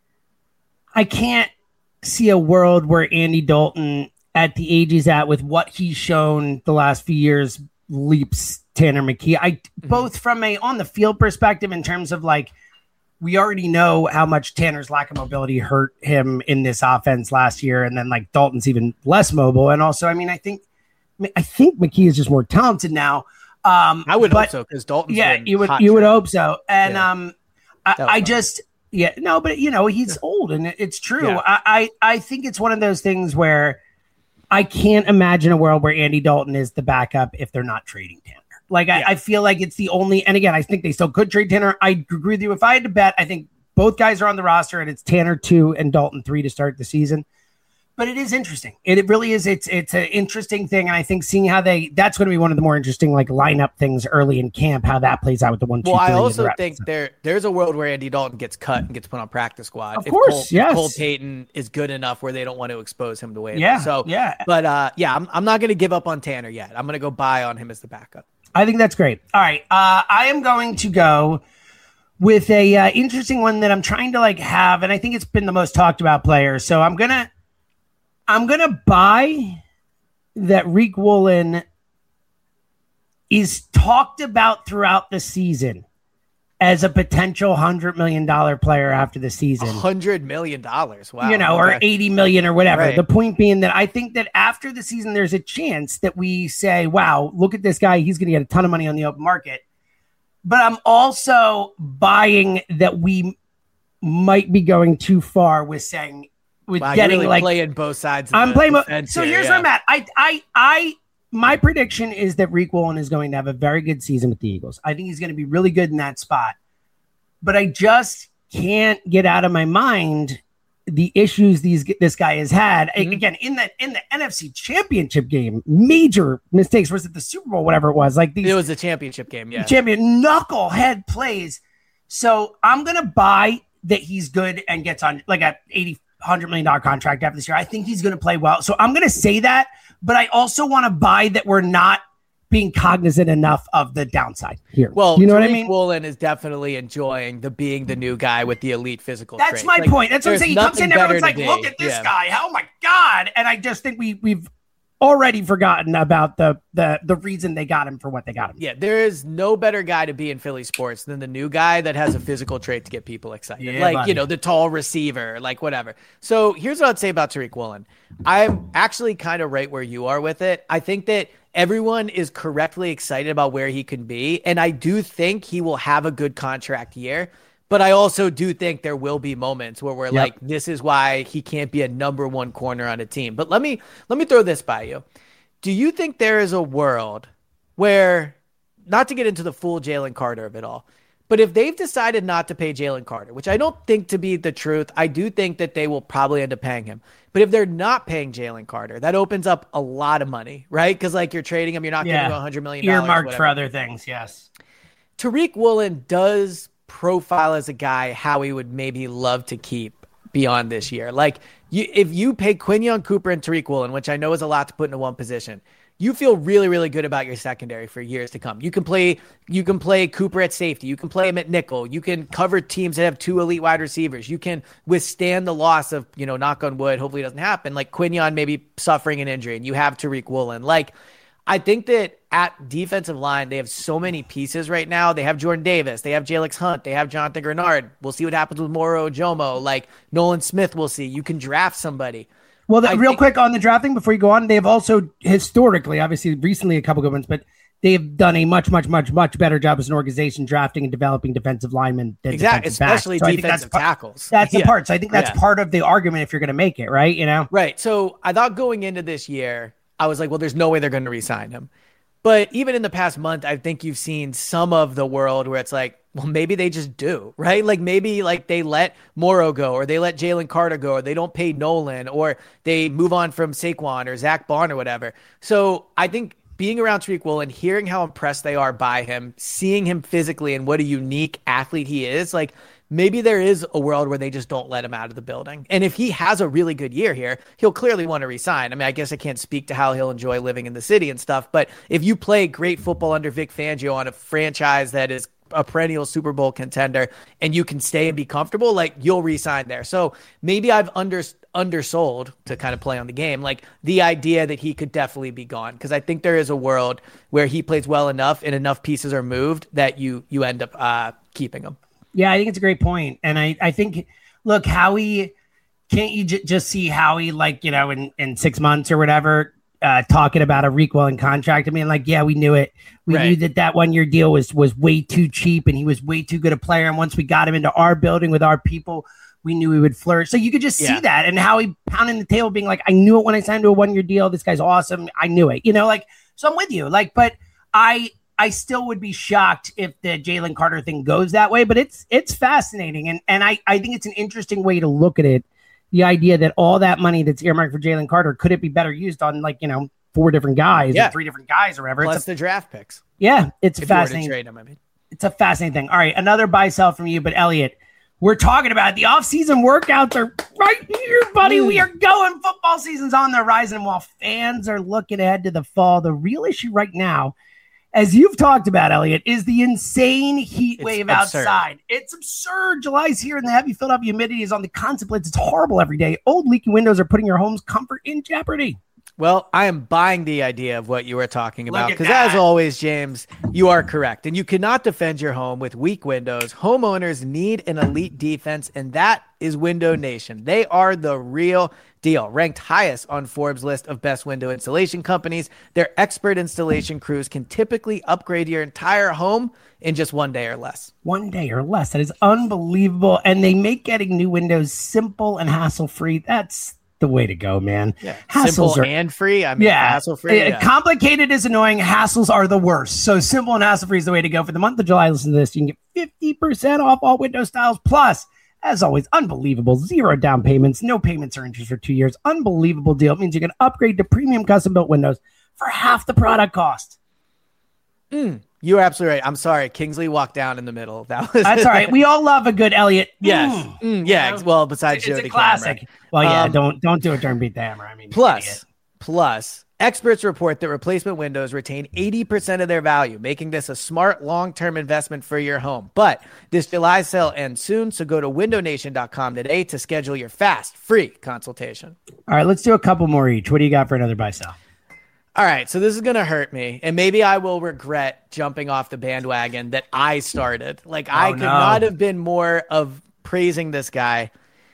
I can't see a world where Andy Dalton, at the age he's at with what he's shown the last few years, leaps Tanner McKee. I mm-hmm. both from a on the field perspective in terms of like we already know how much Tanner's lack of mobility hurt him in this offense last year. And then like Dalton's even less mobile. And also, I mean, I think, I think McKee is just more talented now. Um, I would but, hope so because Dalton. Yeah, you would, you would hope so. And yeah. um, I, I just, yeah, no, but you know, he's yeah. old and it's true. Yeah. I, I, I think it's one of those things where I can't imagine a world where Andy Dalton is the backup if they're not trading Tanner. Like, yeah. I, I feel like it's the only, and again, I think they still could trade Tanner. I agree with you. If I had to bet, I think both guys are on the roster and it's Tanner two and Dalton three to start the season. But it is interesting. It, it really is. It's it's an interesting thing. And I think seeing how they, that's going to be one of the more interesting like lineup things early in camp, how that plays out with the one, two, well, three. I also think there there's a world where Andy Dalton gets cut and gets put on practice squad. Of if course, Cole, yes. If Cole Payton is good enough where they don't want to expose him to waivers. Yeah, so, yeah. But uh, yeah, I'm, I'm not going to give up on Tanner yet. I'm going to go buy on him as the backup. I think that's great. All right. Uh, I am going to go with a uh, interesting one that I'm trying to like have, and I think it's been the most talked about player. So I'm going to, I'm going to buy that Rick Woolen is talked about throughout the season as a potential one hundred million dollars player after the season. one hundred million dollars. Wow. You know, okay. or eighty million dollars or whatever. Right. The point being that I think that after the season, there's a chance that we say, wow, look at this guy. He's going to get a ton of money on the open market. But I'm also buying that we might be going too far with saying, with wow, getting really like playing both sides. Of I'm the playing. Mo- so here, here's yeah. where I'm at. I, I, I, my prediction is that Rick Woolen is going to have a very good season with the Eagles. I think he's going to be really good in that spot, but I just can't get out of my mind the issues these this guy has had. Mm-hmm. Again, in the in the N F C Championship game, major mistakes. Was it the Super Bowl, whatever it was? Like these, it was the championship game. Yeah, champion knucklehead plays. So I'm gonna buy that he's good and gets on like a eighty. one hundred million dollars contract after this year. I think he's going to play well. So I'm going to say that, but I also want to buy that we're not being cognizant enough of the downside here. Well, you know Tariq what I mean? Woolen is definitely enjoying the being the new guy with the elite physical That's traits. my like, point. That's what I'm saying. He comes in, everyone's like, look at this yeah. guy. Oh my God. And I just think we, we've already forgotten about the, the, the reason they got him for what they got him. Yeah. There is no better guy to be in Philly sports than the new guy that has a physical trait to get people excited. Yeah, like, buddy. you know, the tall receiver, like whatever. So here's what I'd say about Tariq Woolen. I'm actually kind of right where you are with it. I think that everyone is correctly excited about where he can be. And I do think he will have a good contract year. But I also do think there will be moments where we're yep. like, this is why he can't be a number one corner on a team. But let me let me throw this by you. Do you think there is a world where, not to get into the full Jalen Carter of it all, but if they've decided not to pay Jalen Carter, which I don't think to be the truth, I do think that they will probably end up paying him. But if they're not paying Jalen Carter, that opens up a lot of money, right? Because like you're trading him, you're not yeah. giving him one hundred million dollars. Earmarked for other things, yes. Tariq Woolen does profile as a guy how he would maybe love to keep beyond this year. Like you, if you pay Quinyon Cooper and Tariq Woolen, which I know is a lot to put into one position, you feel really, really good about your secondary for years to come. You can play, you can play Cooper at safety. You can play him at nickel. You can cover teams that have two elite wide receivers. You can withstand the loss of, you know, knock on wood, hopefully it doesn't happen, like Quinyon maybe suffering an injury, and you have Tariq Woolen. Like, I think that at defensive line, they have so many pieces right now. They have Jordan Davis. They have Jalix Hunt. They have Jonathan Grenard. We'll see what happens with Moro Ojomo. Like Nolan Smith, we'll see. You can draft somebody. Well, the, real think, quick on the drafting before you go on, they've also historically, obviously recently a couple good ones, but they've done a much, much, much, much better job as an organization drafting and developing defensive linemen. Than exactly, defensive especially so defensive that's tackles. Part, that's the yeah. part. So I think that's yeah. part of the argument if you're going to make it, right? You know? Right. So I thought going into this year, I was like, well, there's no way they're going to re-sign him. But even in the past month, I think you've seen some of the world where it's like, well, maybe they just do, right? Like maybe like they let Moro go, or they let Jalen Carter go, or they don't pay Nolan, or they move on from Saquon or Zach Bond or whatever. So I think being around Tariq Woolen, hearing how impressed they are by him, seeing him physically and what a unique athlete he is, like maybe there is a world where they just don't let him out of the building. And if he has a really good year here, he'll clearly want to resign. I mean, I guess I can't speak to how he'll enjoy living in the city and stuff, but if you play great football under Vic Fangio on a franchise that is a perennial Super Bowl contender and you can stay and be comfortable, like you'll resign there. So maybe I've under, undersold, to kind of play on the game, like the idea that he could definitely be gone. Because I think there is a world where he plays well enough and enough pieces are moved that you, you end up uh, keeping him. Yeah, I think it's a great point. And I, I think, look, Howie, can't you j- just see Howie, like, you know, in, in six months or whatever, uh, talking about a Reek-Welling contract? I mean, like, yeah, we knew it. We right. knew that that one-year deal was was way too cheap, and he was way too good a player. And once we got him into our building with our people, we knew he would flourish. So you could just yeah. see that. And Howie pounding the table being like, I knew it when I signed to a one-year deal. This guy's awesome. I knew it. You know, like, so I'm with you. Like, but I... I still would be shocked if the Jalen Carter thing goes that way, but it's it's fascinating. And and I, I think it's an interesting way to look at it. The idea that all that money that's earmarked for Jalen Carter, could it be better used on, like, you know, four different guys yeah. or three different guys or whatever? Plus it's a, the draft picks. Yeah, it's if fascinating. You were to trade them, I mean. It's a fascinating thing. All right, another buy sell from you, but Elliot, we're talking about it. The offseason workouts are right here, buddy. Mm. We are going. Football season's on the horizon. While fans are looking ahead to the fall, the real issue right now, as you've talked about, Elliot, is the insane heat wave outside. It's absurd. July's here and the heavy Philadelphia humidity is on the contemplates. It's horrible every day. Old leaky windows are putting your home's comfort in jeopardy. Well, I am buying the idea of what you were talking about because, as always, James, you are correct. And you cannot defend your home with weak windows. Homeowners need an elite defense, and that is Window Nation. They are the real deal. Ranked highest on Forbes' list of best window installation companies, their expert installation crews can typically upgrade your entire home in just one day or less. One day or less. That is unbelievable. And they make getting new windows simple and hassle-free. That's the way to go, man. Yeah. Hassles simple are, and free. I mean, yeah. hassle-free. Yeah. Complicated is annoying. Hassles are the worst. So simple and hassle-free is the way to go. For the month of July, listen to this. You can get fifty percent off all window styles. Plus, as always, unbelievable. Zero down payments. No payments or interest for two years. Unbelievable deal. It means you can upgrade to premium custom-built windows for half the product cost. Mm. You're absolutely right. I'm sorry. Kingsley walked down in the middle. That was That's all right. We all love a good Elliot. Yes. Mm. Mm, yeah. You know? Well, besides it's, it's Joe a the classic. Camera. Well, yeah. Um, don't don't do it during Beat the Hammer. I mean, plus, idiot. plus, experts report that replacement windows retain eighty percent of their value, making this a smart long-term investment for your home. But this July sale ends soon, so go to window nation dot com today to schedule your fast, free consultation. All right, let's do a couple more each. What do you got for another buy sell? All right, so this is going to hurt me, and maybe I will regret jumping off the bandwagon that I started. Like, oh, I could no. not have been more of praising this guy.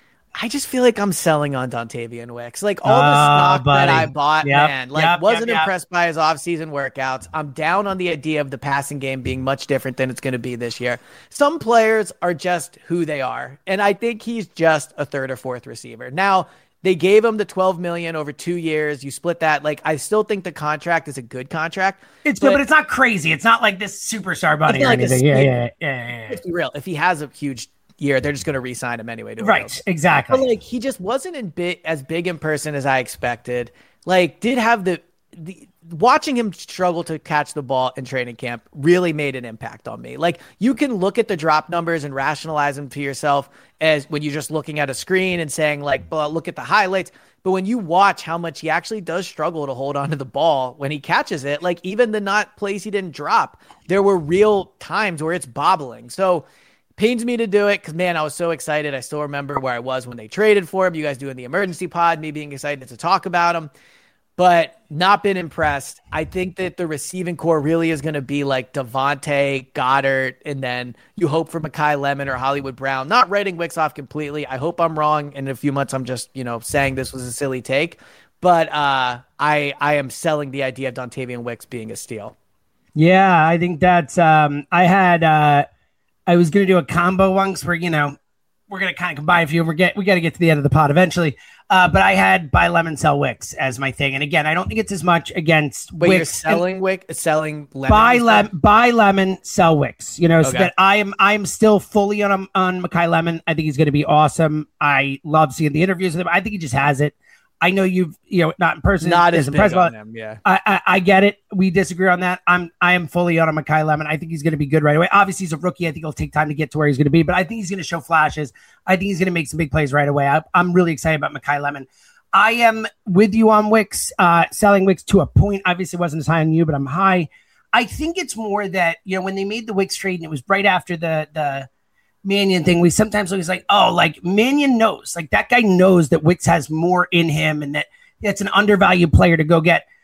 I just feel like I'm selling on Dontavian Wicks. Like, all the uh, stock buddy. that I bought, yep, man, like, yep, wasn't yep, impressed yep. by his offseason workouts. I'm down on the idea of the passing game being much different than it's going to be this year. Some players are just who they are, and I think he's just a third or fourth receiver. Now, they gave him the twelve million dollars over two years. You split that. Like, I still think the contract is a good contract. It's but, good, but it's not crazy. It's not like this superstar bunny or like anything. Yeah, yeah, yeah, yeah, yeah. Let's be real. If he has a huge year, they're just going to re-sign him anyway. To right, exactly. But, like, he just wasn't in big, as big in person as I expected. Like, did have the the watching him struggle to catch the ball in training camp really made an impact on me. Like, you can look at the drop numbers and rationalize them to yourself as when you're just looking at a screen and saying, like, well, look at the highlights. But when you watch how much he actually does struggle to hold onto the ball when he catches it, like, even the not plays he didn't drop, there were real times where it's bobbling. So pains me to do it because, man, I was so excited. I still remember where I was when they traded for him. You guys doing the emergency pod, me being excited to talk about him. But not been impressed. I think that the receiving core really is going to be like Devontae, Goddard, and then you hope for Mekhi Lemon or Hollywood Brown. Not writing Wicks off completely. I hope I'm wrong. In a few months, I'm just, you know, saying this was a silly take. But uh, I I am selling the idea of Dontavian Wicks being a steal. Yeah, I think that's um, – I had uh, – I was going to do a combo once where, you know, we're going to kind of combine a few. We're get, we got to get to the end of the pod eventually. Uh, but I had buy lemon, sell Wicks as my thing. And again, I don't think it's as much against Wait, Wicks. You're selling Wicks, selling lemon. Buy, lem- buy lemon, sell Wicks. You know, okay. So that I am I am still fully on on Mekhi Lemon. I think he's going to be awesome. I love seeing the interviews with him. I think he just has it. I know you've, you know, not in person. Not as impressed on him, yeah. I, I I get it. We disagree on that. I'm I am fully on a Mekhi Lemon. I think he's going to be good right away. Obviously, he's a rookie. I think it'll take time to get to where he's going to be, but I think he's going to show flashes. I think he's going to make some big plays right away. I, I'm really excited about Mekhi Lemon. I am with you on Wicks, uh, selling Wicks to a point. Obviously, it wasn't as high on you, but I'm high. I think it's more that, you know, when they made the Wicks trade and it was right after the the Mannion thing, we sometimes look like, oh, like Mannion knows, like that guy knows that Wicks has more in him and that it's an undervalued player to go get.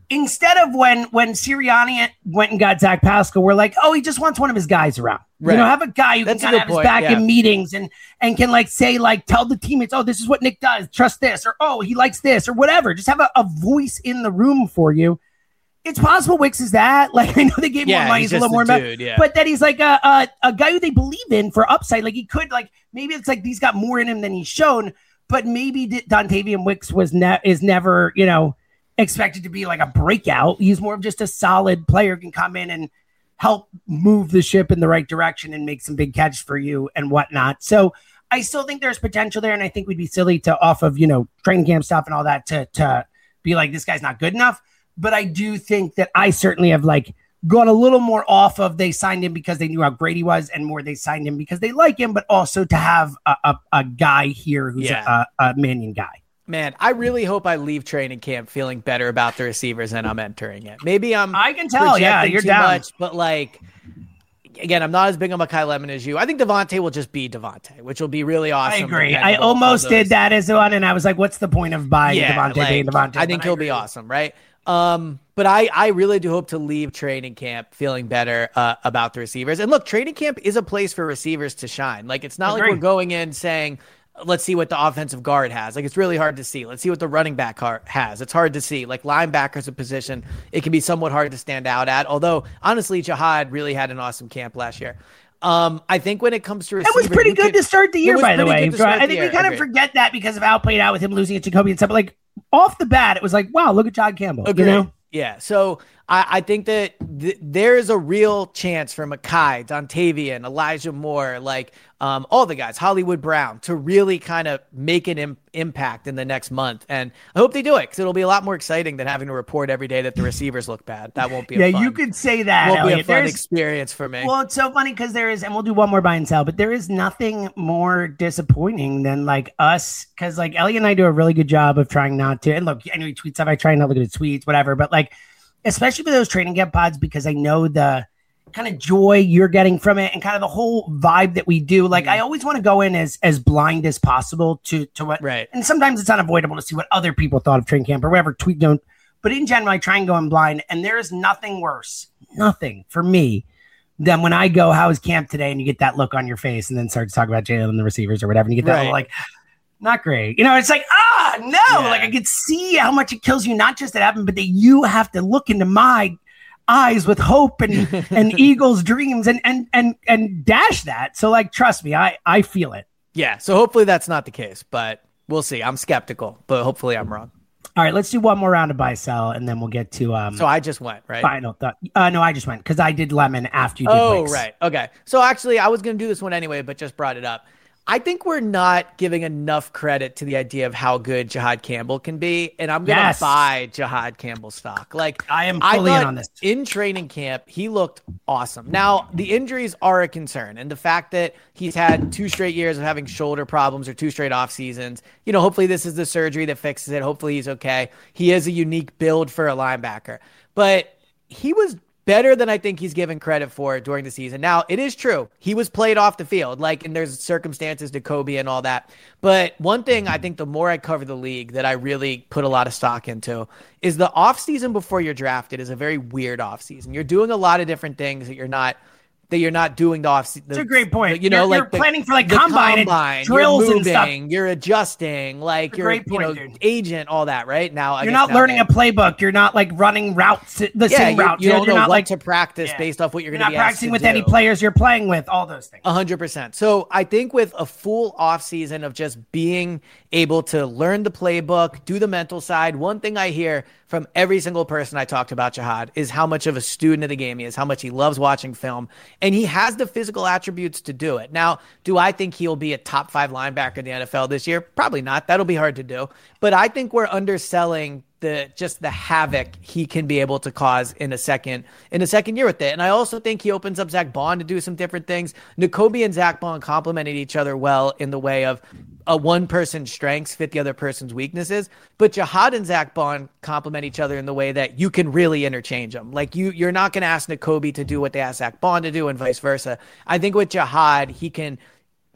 instead of when when Sirianni went and got Zach Pascal, we're like, oh, he just wants one of his guys around. Right. You know, have a guy who That's can kind of have point. his back yeah. in meetings and and can like say, like, tell the teammates, oh, this is what Nick does. Trust this. Or, oh, he likes this or whatever. Just have a, a voice in the room for you. It's possible Wicks is that. Like, I know they gave yeah, more money. He's a little more, dude, yeah. but that he's like a, a, a guy who they believe in for upside. Like, he could, like, maybe it's like he's got more in him than he's shown, but maybe Dontavian Wicks was ne- is never, you know, expected to be like a breakout. He's more of just a solid player, can come in and help move the ship in the right direction and make some big catches for you and whatnot. So I still think there's potential there. And I think we'd be silly to off of, you know, training camp stuff and all that to, to be like, this guy's not good enough. But I do think that I certainly have like gone a little more off of they signed him because they knew how great he was, and more they signed him because they like him, but also to have a, a, a guy here who's yeah. a, a Mannion guy. Man, I really hope I leave training camp feeling better about the receivers than I'm entering it. Maybe I'm I can tell, yeah, you're too down. much, but like, again, I'm not as big on Mekhi Lemon as you. I think Devontae will just be Devontae, which will be really awesome. I agree. I almost did that as one, and I was like, what's the point of buying yeah, Devontae like, being Devontae? I think he'll be awesome, right? Um, but I, I really do hope to leave training camp feeling better uh, about the receivers. And look, training camp is a place for receivers to shine. Like, it's not like we're going in saying, let's see what the offensive guard has. Like, it's really hard to see. Let's see what the running back has. It's hard to see. Like, linebacker's a position it can be somewhat hard to stand out at. Although, honestly, Jihad really had an awesome camp last year. Um, I think when it comes to receivers, that was pretty good can, to start the year, by the way. I think we kind of forget that because of how it played out with him losing at Jacoby and stuff. But like, off the bat, it was like, wow, look at John Campbell. Agreed. You know? Yeah. So I, I think that th- there is a real chance for Mekhi, Dontavian, Elijah Moore, like um, all the guys, Hollywood Brown, to really kind of make an Im- impact in the next month. And I hope they do it, because it'll be a lot more exciting than having to report every day that the receivers look bad. That won't be a yeah, fun, you could say that. Won't Elliot. be a fun There's, experience for me. Well, it's so funny because there is, and we'll do one more buy and sell, but there is nothing more disappointing than like us, because like Elliot and I do a really good job of trying not to. And look, I know he tweets stuff. I try not to look at his tweets, whatever. But like, especially for those training camp pods, because I know the kind of joy you're getting from it and kind of the whole vibe that we do. Like, mm-hmm. I always want to go in as as blind as possible to to what, right. And sometimes it's unavoidable to see what other people thought of training camp or whatever tweet don't. But in general, I try and go in blind, and there is nothing worse, nothing for me than when I go, how is camp today? And you get that look on your face and then start to talk about Jalen and the receivers or whatever. And you get that right. little, like, not great. You know, it's like, ah, no, yeah. Like I could see how much it kills you, not just that happened, but that you have to look into my eyes with hope and, and Eagles dreams and, and, and, and dash that. So like, trust me, I, I feel it. Yeah. So hopefully that's not the case, but we'll see. I'm skeptical, but hopefully I'm wrong. All right, let's do one more round of buy sell, and then we'll get to. Um, so I just went, right? Final thought. Uh, no, I just went because I did Lemon after you did Oh, Wicks. right. Okay. So actually, I was going to do this one anyway, but just brought it up. I think we're not giving enough credit to the idea of how good Jihad Campbell can be, and I'm going to Yes. buy Jihad Campbell stock. Like, I am I fully in thought on this. in training camp, he looked awesome. Now, the injuries are a concern, and the fact that he's had two straight years of having shoulder problems or two straight off seasons, you know, hopefully this is the surgery that fixes it. Hopefully he's okay. He is a unique build for a linebacker, but he was better than I think he's given credit for during the season. Now, it is true. He was played off the field, like, and there's circumstances to Kobe and all that. But one thing I think the more I cover the league that I really put a lot of stock into is the offseason before you're drafted is a very weird offseason. You're doing a lot of different things that you're not that you're not doing the off. That's a great point. You know, you're, like you're the, planning for like the combine, combine and drills you're and stuff. moving, you're adjusting, like you're, great you know, point, dude. agent, all that, right? Now I You're guess not now learning that- a playbook. You're not like running routes, the yeah, same you, route. you don't you're know not what like to practice yeah. based off what you're, You're going to not be asked practicing to with do. any players you're playing with. All those things. A hundred percent. So I think with a full off season of just being able to learn the playbook, do the mental side, one thing I hear from every single person I talked about Jihad is how much of a student of the game he is, how much he loves watching film, and he has the physical attributes to do it. Now, do I think he'll be a top five linebacker in the N F L this year? Probably not. That'll be hard to do. But I think we're underselling the just the havoc he can be able to cause in a second in a second year with it. And I also think he opens up Zach Bond to do some different things. Nakobe and Zach Bond complemented each other well in the way of a one person's strengths fit the other person's weaknesses. But Jihad and Zach Bond complement each other in the way that you can really interchange them. Like you, you're not going to ask Nakobe to do what they ask Zach Bond to do and vice versa. I think with Jihad, he can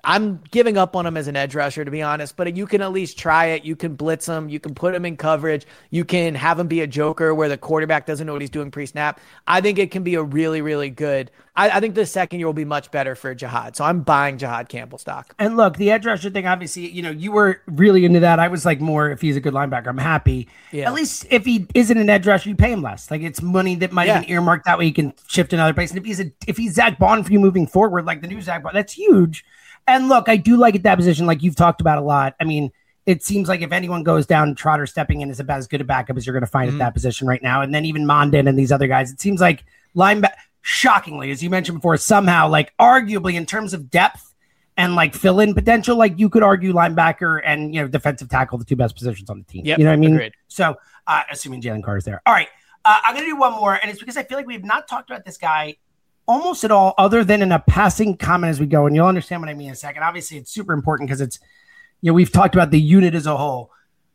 I'm giving up on him as an edge rusher, to be honest, but you can at least try it. You can blitz him. You can put him in coverage. You can have him be a joker where the quarterback doesn't know what he's doing pre-snap. I think it can be a really, really good. I, I think the second year will be much better for Jihad. So I'm buying Jihad Campbell stock. And look, the edge rusher thing, obviously, you know, you were really into that. I was like more, if he's a good linebacker, I'm happy. Yeah. At least if he isn't an edge rusher, you pay him less. Like it's money that might yeah. have been earmarked that way. He can shift another place. And if he's a, if he's Zach Bond for you moving forward, like the new Zach Bond, that's huge. And look, I do like at that position, like you've talked about a lot. I mean, it seems like if anyone goes down, Trotter stepping in is about as good a backup as you're going to find mm-hmm. at that position right now. And then even Mondin and these other guys, it seems like linebacker, shockingly, as you mentioned before, somehow, like arguably in terms of depth and like fill-in potential, like you could argue linebacker and, you know, defensive tackle, the two best positions on the team. Yep, you know what I mean? Agreed. So uh, assuming Jalen Carter's there. All right. Uh, I'm going to do one more. And it's because I feel like we've not talked about this guy almost at all, other than in a passing comment as we go. And you'll understand what I mean in a second. Obviously, it's super important because it's, you know, we've talked about the unit as a whole.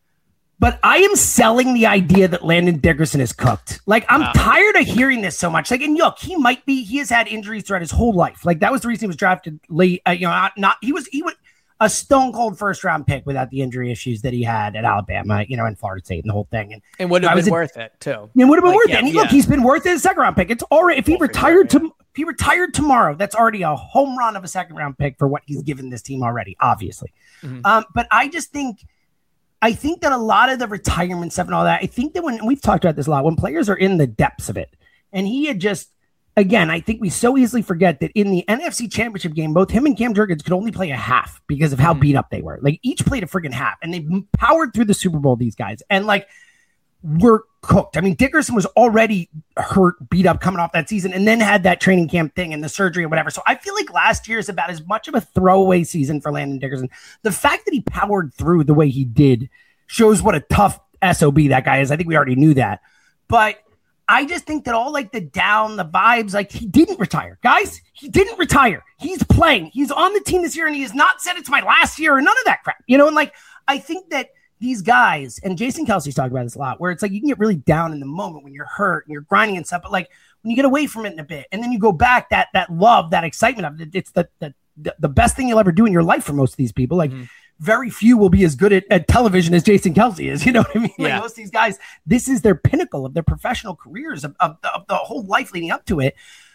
But I am selling the idea that Landon Dickerson is cooked. Like, I'm wow. tired of hearing this so much. Like, and look, he might be, he has had injuries throughout his whole life. Like, that was the reason he was drafted late. Uh, you know, not, not, he was, he was a stone cold first round pick without the injury issues that he had at Alabama, you know, and Florida State and the whole thing. And it would have been worth it, too. It would have been like, worth yeah, it. And he, yeah. look, he's been worth it as a second round pick. It's already, if he well, retired sure, to, if he retired tomorrow, that's already a home run of a second round pick for what he's given this team already, obviously. Mm-hmm. Um, but I just think, I think that a lot of the retirement stuff and all that, I think that when we've talked about this a lot, when players are in the depths of it, and he had just, again, I think we so easily forget that in the N F C Championship game, both him and Cam Jurgens could only play a half because of how mm-hmm. beat up they were. Like each played a freaking half, and they powered through the Super Bowl, these guys. And like, we're cooked. I mean, Dickerson was already hurt, beat up coming off that season, and then had that training camp thing and the surgery and whatever. So I feel like last year is about as much of a throwaway season for Landon Dickerson. The fact that he powered through the way he did shows what a tough S O B that guy is. I think we already knew that. But I just think that all like the down, the vibes, like he didn't retire. Guys, he didn't retire. He's playing. He's on the team this year, and he has not said it's my last year or none of that crap. You know, and like, I think that these guys, and Jason Kelsey's talked about this a lot, where it's like you can get really down in the moment when you're hurt and you're grinding and stuff, but like when you get away from it in a bit and then you go back, that that love, that excitement of it, it's the the, the best thing you'll ever do in your life for most of these people. Like mm-hmm. very few will be as good at, at television as Jason Kelsey is. You know what I mean? Like yeah. most of these guys, this is their pinnacle of their professional careers, of, of, the, of the whole life leading up to it.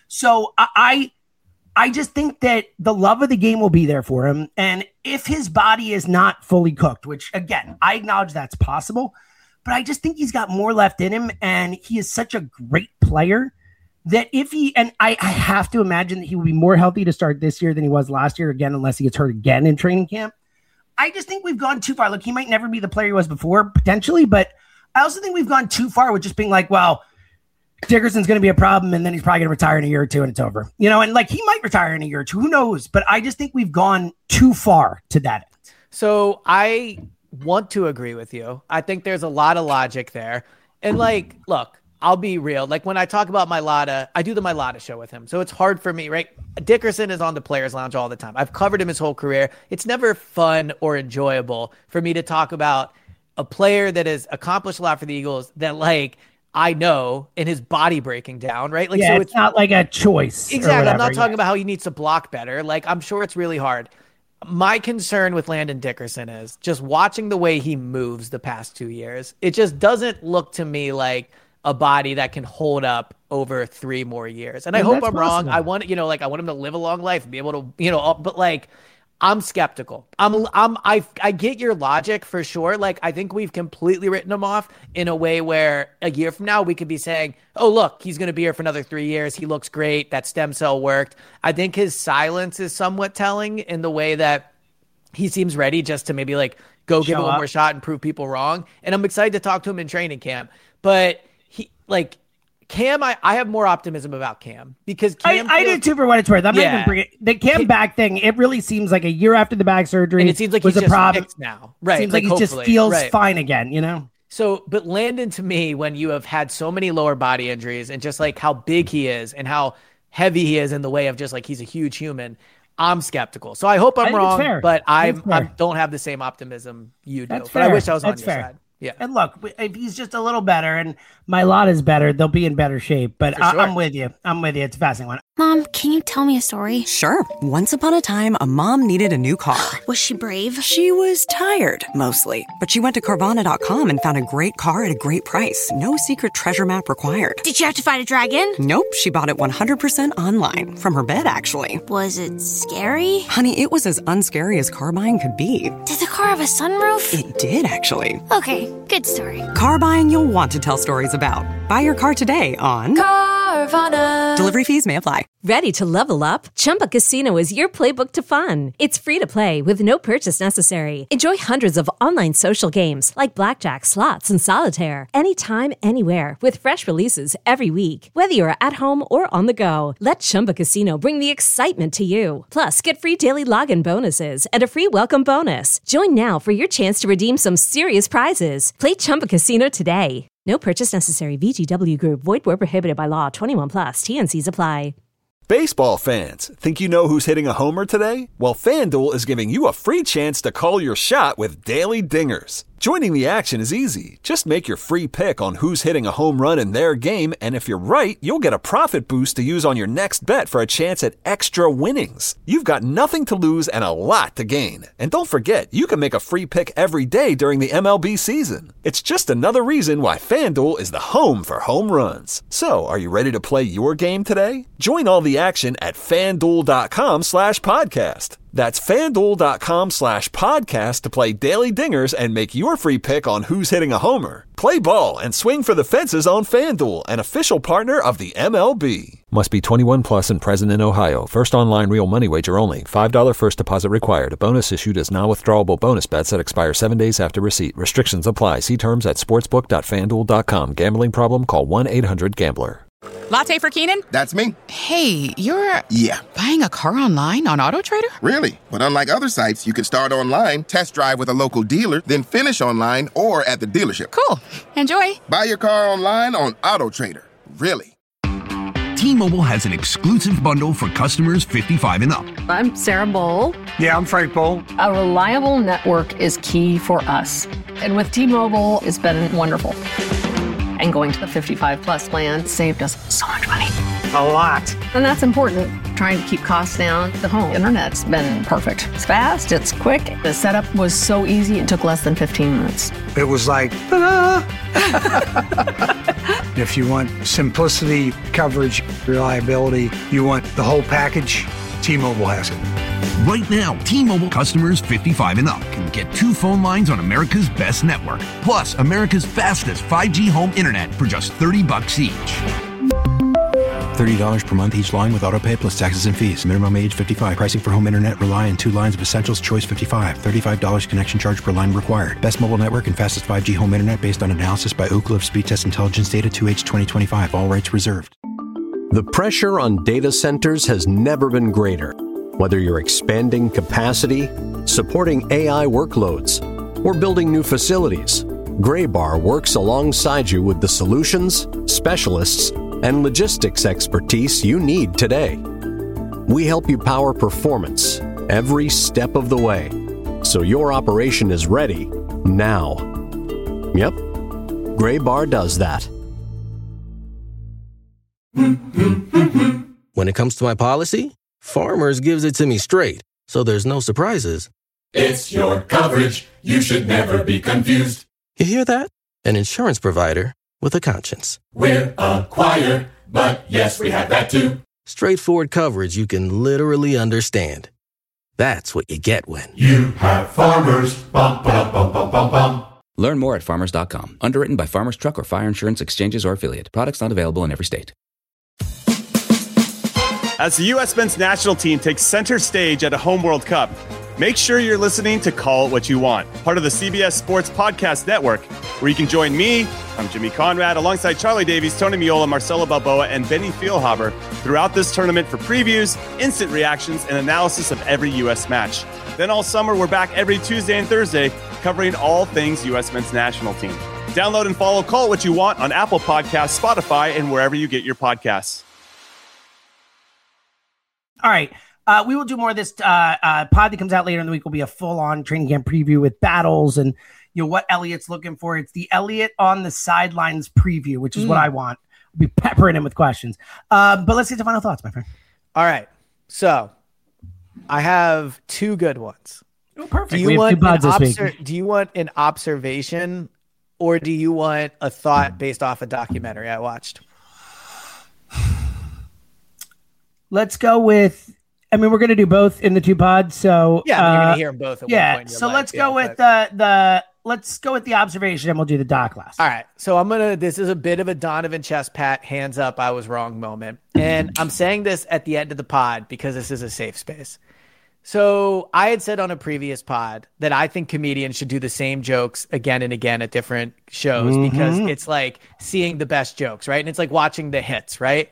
So I, I I just think that the love of the game will be there for him. And if his body is not fully cooked, which again, I acknowledge that's possible, but I just think he's got more left in him. And he is such a great player that if he, and I, I have to imagine that he will be more healthy to start this year than he was last year, again, unless he gets hurt again in training camp. I just think we've gone too far. Look, he might never be the player he was before, potentially, but I also think we've gone too far with just being like, well, Dickerson's going to be a problem, and then he's probably going to retire in a year or two, and it's over. You know, and like he might retire in a year or two. Who knows? But I just think we've gone too far to that end. So I want to agree with you. I think there's a lot of logic there. And like, look, I'll be real. Like when I talk about Mailata, I do the Mailata show with him. So it's hard for me, right? Dickerson is on the Players Lounge all the time. I've covered him his whole career. It's never fun or enjoyable for me to talk about a player that has accomplished a lot for the Eagles that like I know and his body breaking down, right? Like, yeah, so it's, it's not like a choice. Exactly. Whatever, I'm not talking yeah. about how he needs to block better. Like, I'm sure it's really hard. My concern with Landon Dickerson is just watching the way he moves the past two years. It just doesn't look to me like a body that can hold up over three more years. And I and hope I'm possible. wrong. I want, you know, like I want him to live a long life and be able to, you know, but like, I'm skeptical. I'm, I'm, I, I get your logic for sure. Like, I think we've completely written him off in a way where a year from now we could be saying, oh, look, he's going to be here for another three years. He looks great. That stem cell worked. I think his silence is somewhat telling in the way that he seems ready just to maybe like go Show give it one up. more shot and prove people wrong. And I'm excited to talk to him in training camp, but he like, Cam, I, I have more optimism about Cam because Cam I, I feels, did too for what it's worth. I'm yeah. not even bringing the Cam He, back thing. It really seems like a year after the back surgery. And it seems like was he's a just problem fixed now, right? Seems like, like he just feels right. fine again, you know. So, but Landon, to me, when you have had so many lower body injuries and just like how big he is and how heavy he is in the way of just like he's a huge human, I'm skeptical. So I hope I'm I wrong, but I, I fair. don't have the same optimism you do. That's but I fair. wish I was That's on your fair. side. Yeah. And look, if he's just a little better and Mailata is better, they'll be in better shape. But I, sure. I'm with you. I'm with you. It's a fascinating one. Mom, can you tell me a story? Sure. Once upon a time, a mom needed a new car. Was she brave? She was tired, mostly. But she went to Carvana dot com and found a great car at a great price. No secret treasure map required. Did she have to fight a dragon? Nope. She bought it one hundred percent online. From her bed, actually. Was it scary? Honey, it was as unscary as car buying could be. Did the car have a sunroof? It did, actually. Okay, good story. Car buying you'll want to tell stories about. Buy your car today on Carvana. Delivery fees may apply. Ready to level up? Chumba Casino is your playbook to fun. It's free to play with no purchase necessary. Enjoy hundreds of online social games like blackjack, slots, and solitaire. Anytime, anywhere with fresh releases every week. Whether you're at home or on the go, let Chumba Casino bring the excitement to you. Plus, get free daily login bonuses and a free welcome bonus. Join now for your chance to redeem some serious prizes. Play Chumba Casino today. No purchase necessary. V G W Group. Void where prohibited by law. twenty-one plus. T N Cs apply. Baseball fans, think you know who's hitting a homer today? Well, FanDuel is giving you a free chance to call your shot with Daily Dingers. Joining the action is easy. Just make your free pick on who's hitting a home run in their game, and if you're right, you'll get a profit boost to use on your next bet for a chance at extra winnings. You've got nothing to lose and a lot to gain. And don't forget, you can make a free pick every day during the M L B season. It's just another reason why FanDuel is the home for home runs. So, are you ready to play your game today? Join all the action at FanDuel.com slash podcast. That's FanDuel.com slash podcast to play Daily Dingers and make your free pick on who's hitting a homer. Play ball and swing for the fences on FanDuel, an official partner of the M L B. Must be twenty-one plus and present in Ohio. First online real money wager only. five dollars first deposit required. A bonus issued as non-withdrawable bonus bets that expire seven days after receipt. Restrictions apply. See terms at sportsbook dot fan duel dot com. Gambling problem? Call one eight hundred gambler. Latte for Keenan? That's me. Hey, you're... Yeah. Buying a car online on AutoTrader? Really? But unlike other sites, you can start online, test drive with a local dealer, then finish online or at the dealership. Cool. Enjoy. Buy your car online on AutoTrader. Really? T-Mobile has an exclusive bundle for customers fifty-five and up. I'm Sarah Bowl. Yeah, I'm Frank Bowl. A reliable network is key for us. And with T-Mobile, it's been wonderful. And going to the fifty-five plus plan saved us so much money. A lot. And that's important. Trying to keep costs down. The home internet's been perfect. It's fast, it's quick. The setup was so easy, it took less than fifteen minutes. It was like, ta-da! If you want simplicity, coverage, reliability, you want the whole package, T-Mobile has it. Right now, T-Mobile customers fifty-five and up can get two phone lines on America's best network, plus America's fastest five G home internet for just thirty bucks each. thirty dollars per month each line with autopay plus taxes and fees. Minimum age fifty-five. Pricing for home internet rely on two lines of Essentials Choice fifty-five. thirty-five dollars connection charge per line required. Best mobile network and fastest five G home internet based on analysis by Ookla of Speed Test Intelligence Data two H twenty twenty-five. All rights reserved. The pressure on data centers has never been greater. Whether you're expanding capacity, supporting A I workloads, or building new facilities, Graybar works alongside you with the solutions, specialists, and logistics expertise you need today. We help you power performance every step of the way, so your operation is ready now. Yep, Graybar does that. When it comes to my policy, Farmers gives it to me straight, so there's no surprises. It's your coverage. You should never be confused. You hear that? An insurance provider with a conscience. We're a choir, but yes, we have that too. Straightforward coverage you can literally understand. That's what you get when you have Farmers. Bum, bum, bum, bum, bum, bum. Learn more at farmers dot com. Underwritten by Farmers Truck or Fire Insurance Exchanges or Affiliate. Products not available in every state. As the U S men's national team takes center stage at a home World Cup, make sure you're listening to Call It What You Want, part of the C B S Sports Podcast Network, where you can join me, I'm Jimmy Conrad, alongside Charlie Davies, Tony Miola, Marcelo Balboa, and Benny Feilhaber throughout this tournament for previews, instant reactions, and analysis of every U S match. Then all summer, we're back every Tuesday and Thursday, covering all things U S men's national team. Download and follow Call It What You Want on Apple Podcasts, Spotify, and wherever you get your podcasts. All right. Uh, we will do more of this uh, uh, pod that comes out later in the week. Will be a full-on training camp preview with battles and you know what Elliot's looking for. It's the Elliot on the sidelines preview, which is mm. what I want. We'll be peppering him with questions. Uh, but let's get to final thoughts, my friend. All right. So I have two good ones. Oh, perfect. Do you, we want have two an pods this obser- week. do you want an observation or do you want a thought based off a documentary I watched? Let's go with, I mean, we're going to do both in the two pods. So Yeah, I mean, you're uh, going to hear them both at yeah, one point in your so life, let's yeah, go with but- the, the, let's go with the observation and we'll do the doc last. All right. So I'm going to, this is a bit of a Donovan chest pat, hands up, I was wrong moment. And I'm saying this at the end of the pod because this is a safe space. So I had said on a previous pod that I think comedians should do the same jokes again and again at different shows Mhm. because it's like seeing the best jokes, right? And it's like watching the hits, right?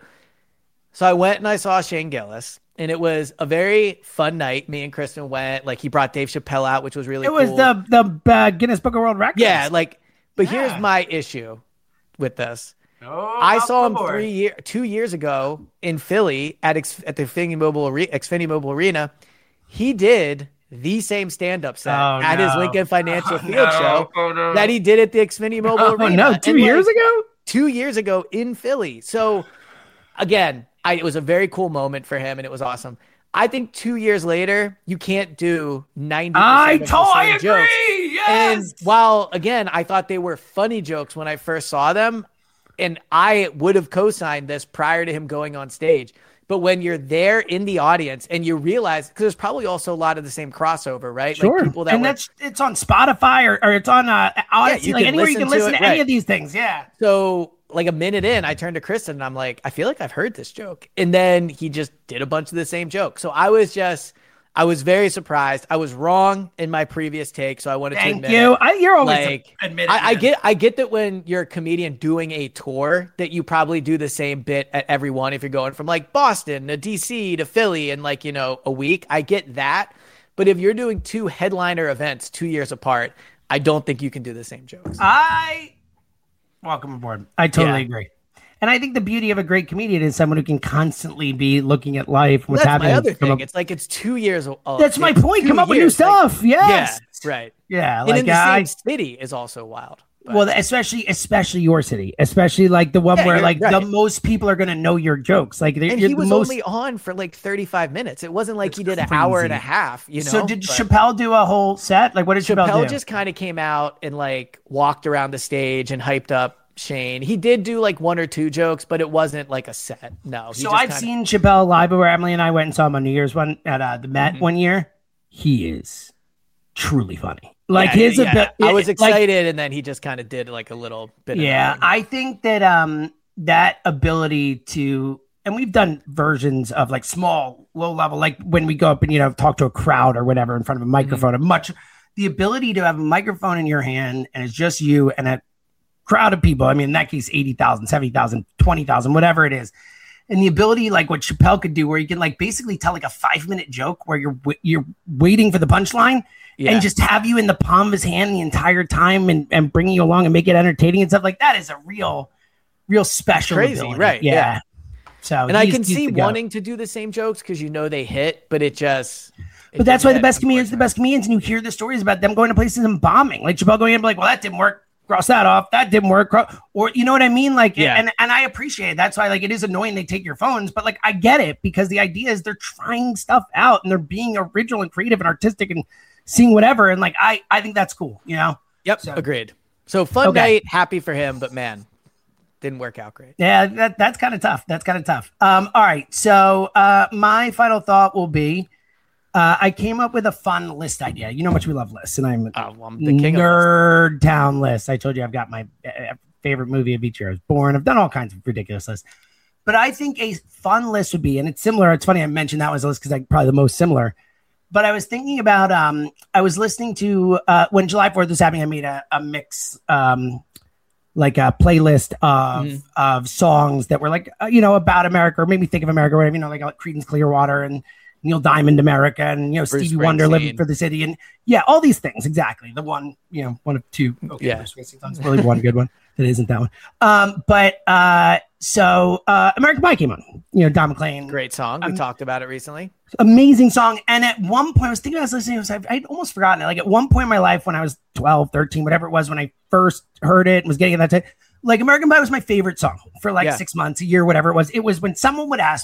So I went and I saw Shane Gillis. And it was a very fun night. Me and Kristen went. Like he brought Dave Chappelle out, which was really It cool. was the the uh, Guinness Book of World Records. Yeah, like, but Yeah. here's my issue with this. Oh, I saw him welcome aboard. three year, two years ago in Philly at X, at the Xfinity Mobile Are- Xfinity Mobile Arena. He did the same stand-up set Oh, at his no. Lincoln Financial Oh, Field no. show Oh, no. that he did at the Xfinity Mobile Oh, Arena. no, two And, like, years ago? Two years ago in Philly. So again, I, it was a very cool moment for him, and it was awesome. I think two years later, you can't do ninety percent I of the totally same agree. jokes. Yes. And while, again, I thought they were funny jokes when I first saw them, and I would have co-signed this prior to him going on stage. But when you're there in the audience and you realize, because there's probably also a lot of the same crossover, right? Sure. Like people that and were, that's it's on Spotify or, or it's on uh, Odyssey, you like can anywhere you listen can to listen it, to any right. of these things. Yeah. So like a minute in, I turned to Kristen and I'm like, I feel like I've heard this joke. And then he just did a bunch of the same jokes. So I was just, I was very surprised. I was wrong in my previous take. So I wanted Thank to admit you. it. I, you're always like, admit it, I, I man. get, I get that when you're a comedian doing a tour that you probably do the same bit at every one. If you're going from like Boston to D C to Philly in like, you know, a week, I get that. But if you're doing two headliner events two years apart, I don't think you can do the same jokes. I welcome aboard. I totally Yeah. agree. And I think the beauty of a great comedian is someone who can constantly be looking at life, what's That's happening. my other from thing. a- It's like it's two years. Uh, That's my it's point. two Come up with new years. Like, stuff. Yes. Yeah, right. Yeah, and like in the I- same city is also wild. Well, especially especially your city, especially like the one Yeah, where you're like the right. most people are going to know your jokes. Like they're, And you're he the was most. only on for like thirty-five minutes. It wasn't like he did an hour and a crazy. half. You know. so did but Chappelle do a whole set? Like what did Chappelle, Chappelle do? just kind of came out and like walked around the stage and hyped up Shane. He did do like one or two jokes, but it wasn't like a set. No. he So just I've kinda- seen Chappelle live where Emily and I went and saw him on New Year's one at uh, the Met Mm-hmm. one year. He is truly funny. Like Yeah, his, yeah. abi- I was like- excited, and then he just kind of did like a little bit. Of Yeah, nothing. I think that um that ability to, and we've done versions of like small, low level, like when we go up and you know talk to a crowd or whatever in front of a microphone. Mm-hmm. A much the ability to have a microphone in your hand and it's just you and a crowd of people. I mean, in that case, eighty thousand, seventy thousand, twenty thousand, whatever it is. And the ability, like what Chappelle could do, where you can like basically tell like a five minute joke where you're w- you're waiting for the punchline. Yeah. And just have you in the palm of his hand the entire time and, and bringing you along and make it entertaining and stuff like that is a real, real special Crazy, ability. right, Yeah. yeah. So and I he's- can he's see the goat. wanting to do the same jokes because you know they hit, but it just. it But that's why the didn't best hit, comedians, are the best comedians, and you hear the stories about them going to places and bombing. Like Chappelle going in and be like, well, that didn't work. Cross that off. That didn't work. Cro-. Or you know what I mean? Like, Yeah. and, and I appreciate it. That's why like it is annoying they take your phones, but like I get it because the idea is they're trying stuff out and they're being original and creative and artistic and seeing whatever. And like I I think that's cool, you know? Yep, agreed. So fun Okay. night, happy for him, but man, didn't work out great. Yeah, that, that's kind of tough. That's kind of tough. Um, all right. So uh, my final thought will be uh, I came up with a fun list idea. You know how much we love lists, and I'm a Oh, well, I'm the king of nerd town list. I told you I've got my uh, favorite movie of each year I was born. I've done all kinds of ridiculous lists. But I think a fun list would be, and it's similar. It's funny I mentioned that was a list because like probably the most similar. But I was thinking about, um, I was listening to, uh, when July fourth was happening, I made a, a mix, um, like a playlist of, Mhm. of songs that were like, uh, you know, about America or made me think of America, or whatever, you know, like, like Creedence Clearwater and Neil Diamond America and, you know, Bruce Stevie Wonder Living Springsteen. for the City. And yeah, all these things. Exactly. The one, you know, one of two. Okay, Yeah. Bruce Springsteen songs. Really one good one. That isn't that one. Um, but uh, so uh, American Pie came on, you know, Don McLean. Great song. We Um, talked about it recently. Amazing song. And at one point, I was thinking, I was listening, I was, I'd almost forgotten it. Like at one point in my life when I was twelve, thirteen, whatever it was, when I first heard it and was getting it that time, like American Pie was my favorite song for like Yeah. six months, a year, whatever it was. It was when someone would ask me,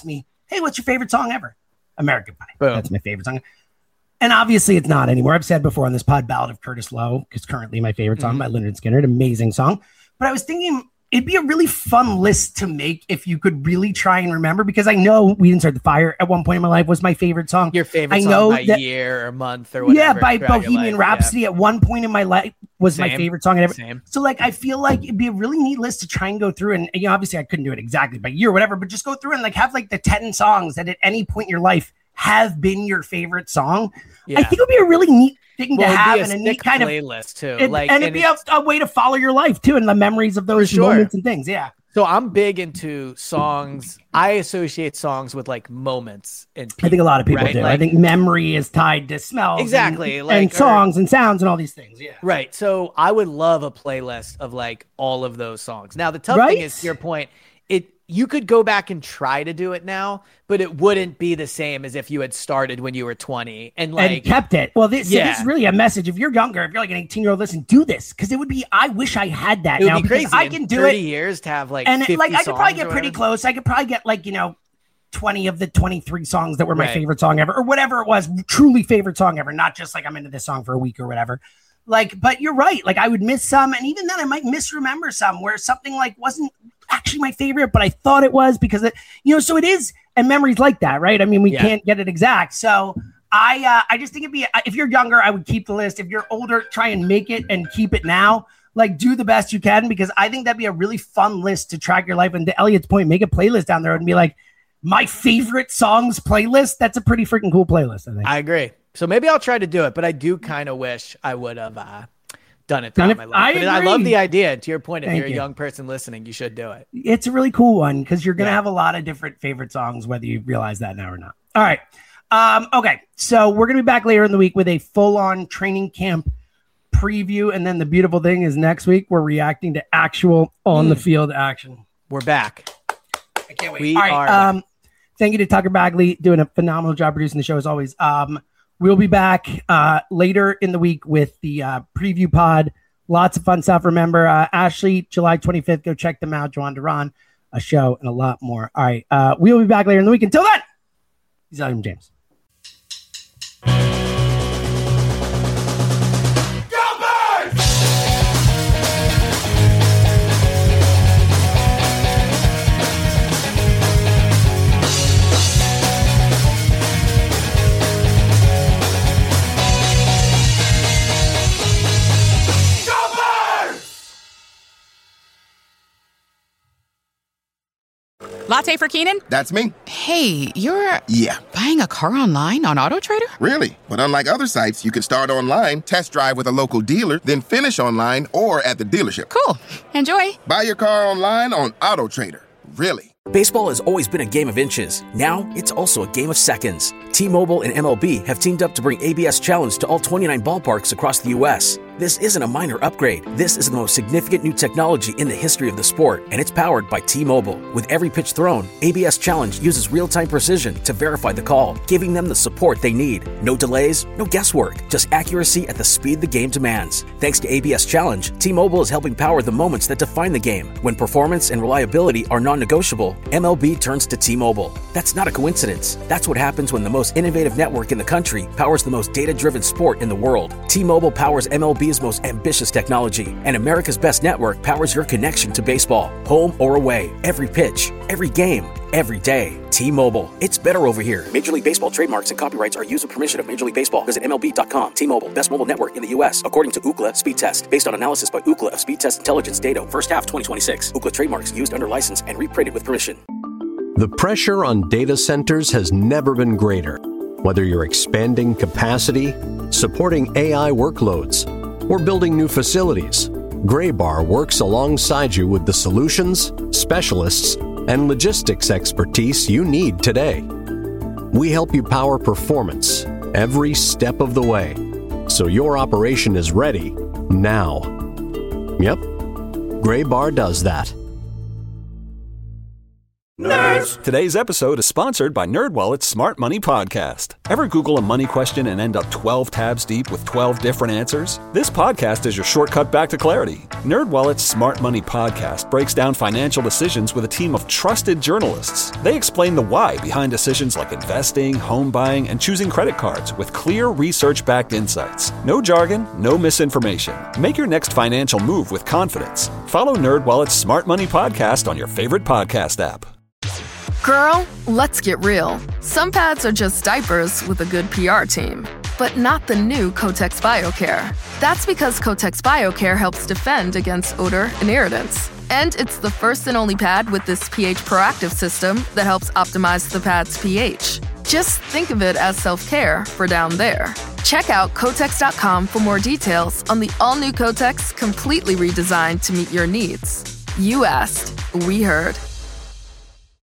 hey, what's your favorite song ever? American Pie. Boom. That's my favorite song. And obviously it's not anymore. I've said before on this pod, Ballad of Curtis Lowe is currently my favorite song mm-hmm. by Lynyrd Skynyrd. Amazing song. But I was thinking it'd be a really fun list to make if you could really try and remember, because I know We Didn't Start the Fire at one point in my life was my favorite song. Your favorite I song know by that, year or month or whatever. Yeah, by Bohemian Rhapsody yeah. at one point in my life was Same. my favorite song. Ever. Same. So like, I feel like it'd be a really neat list to try and go through. And you know, obviously I couldn't do it exactly by year or whatever, but just go through and like have like the ten songs that at any point in your life have been your favorite song. Yeah. I think it would be a really neat thing well, to have and a neat kind of playlist too. It, like, and it'd and be a, a way to follow your life too and the memories of those sure. moments and things. Yeah. So I'm big into songs. I associate songs with like moments. And people, I think a lot of people right? do. Like, I think memory is tied to smells. Exactly. And, like, and songs or, and sounds and all these things. Yeah. Right. So I would love a playlist of like all of those songs. Now, the tough right? thing is, to your point, it you could go back and try to do it now, but it wouldn't be the same as if you had started when you were twenty and like and kept it. Well, this, yeah. so this is really a message. If you're younger, if you're like an eighteen year old, listen, do this. Cause it would be, I wish I had that it would now be crazy. because I can do thirty it. years to have like, and fifty like, I could probably get pretty whatever. close. I could probably get like, you know, twenty of the twenty-three songs that were my right. favorite song ever or whatever it was, truly favorite song ever. Not just like I'm into this song for a week or whatever. Like, but you're right. Like I would miss some. And even then I might misremember some where something like wasn't actually my favorite, but I thought it was because it, you know, so it is. And memories like that, right? I mean, we yeah. can't get it exact. So I, uh, I just think it'd be, if you're younger, I would keep the list. If you're older, try and make it and keep it now. Like do the best you can, because I think that'd be a really fun list to track your life. And to Elliot's point, make a playlist down there and be like, my favorite songs playlist. That's a pretty freaking cool playlist, I think. I agree. So maybe I'll try to do it, but I do kind of wish I would have, uh, done it throughout my life. I, but I love the idea. To your point, if Thank you're a you. young person listening, you should do it. It's a really cool one because you're going to Yeah. have a lot of different favorite songs, whether you realize that now or not. All right. Um, okay. So we're going to be back later in the week with a full-on training camp preview. And then the beautiful thing is next week, we're reacting to actual on-the-field action. We're back. I can't wait. We All right, are um, thank you to Tucker Bagley, doing a phenomenal job producing the show as always. Um, we'll be back uh, later in the week with the uh, preview pod. Lots of fun stuff. Remember, uh, Ashley, July twenty-fifth. Go check them out. Joanne Duran, a show, and a lot more. All right. Uh, we'll be back later in the week. Until then, he's Adam James. Latte for Keenan? That's me. Hey, you're Yeah. buying a car online on AutoTrader? Really? But unlike other sites, you can start online, test drive with a local dealer, then finish online or at the dealership. Cool. Enjoy. Buy your car online on AutoTrader. Really? Baseball has always been a game of inches. Now, it's also a game of seconds. T-Mobile and M L B have teamed up to bring A B S Challenge to all twenty-nine ballparks across the U S This isn't a minor upgrade. This is the most significant new technology in the history of the sport, and it's powered by T-Mobile. With every pitch thrown, A B S Challenge uses real-time precision to verify the call, giving them the support they need. No delays, no guesswork, just accuracy at the speed the game demands. Thanks to A B S Challenge, T-Mobile is helping power the moments that define the game. When performance and reliability are non-negotiable, M L B turns to T-Mobile. That's not a coincidence. That's what happens when the most innovative network in the country powers the most data-driven sport in the world. T-Mobile powers M L B's most ambitious technology, and America's best network powers your connection to baseball. Home or away, every pitch, every game, every day. T-Mobile. It's better over here. Major League Baseball trademarks and copyrights are used with permission of Major League Baseball. Visit M L B dot com. T-Mobile. Best mobile network in the U S according to Ookla Speed Test. Based on analysis by Ookla of Speed Test Intelligence data. First half twenty twenty-six. Ookla trademarks used under license and reprinted with permission. The pressure on data centers has never been greater. Whether you're expanding capacity, supporting A I workloads, or building new facilities, Graybar works alongside you with the solutions, specialists, and logistics expertise you need today. We help you power performance every step of the way, so your operation is ready now. Yep, Graybar does that. Nerds. Today's episode is sponsored by NerdWallet's Smart Money Podcast. Ever Google a money question and end up twelve tabs deep with twelve different answers? This podcast is your shortcut back to clarity. NerdWallet's Smart Money Podcast breaks down financial decisions with a team of trusted journalists. They explain the why behind decisions like investing, home buying, and choosing credit cards with clear research-backed insights. No jargon, no misinformation. Make your next financial move with confidence. Follow NerdWallet's Smart Money Podcast on your favorite podcast app. Girl, let's get real. Some pads are just diapers with a good P R team, but not the new Kotex BioCare. That's because Kotex BioCare helps defend against odor and irritants. And it's the first and only pad with this pH proactive system that helps optimize the pad's pH. Just think of it as self-care for down there. Check out Kotex dot com for more details on the all-new Kotex, completely redesigned to meet your needs. You asked, we heard.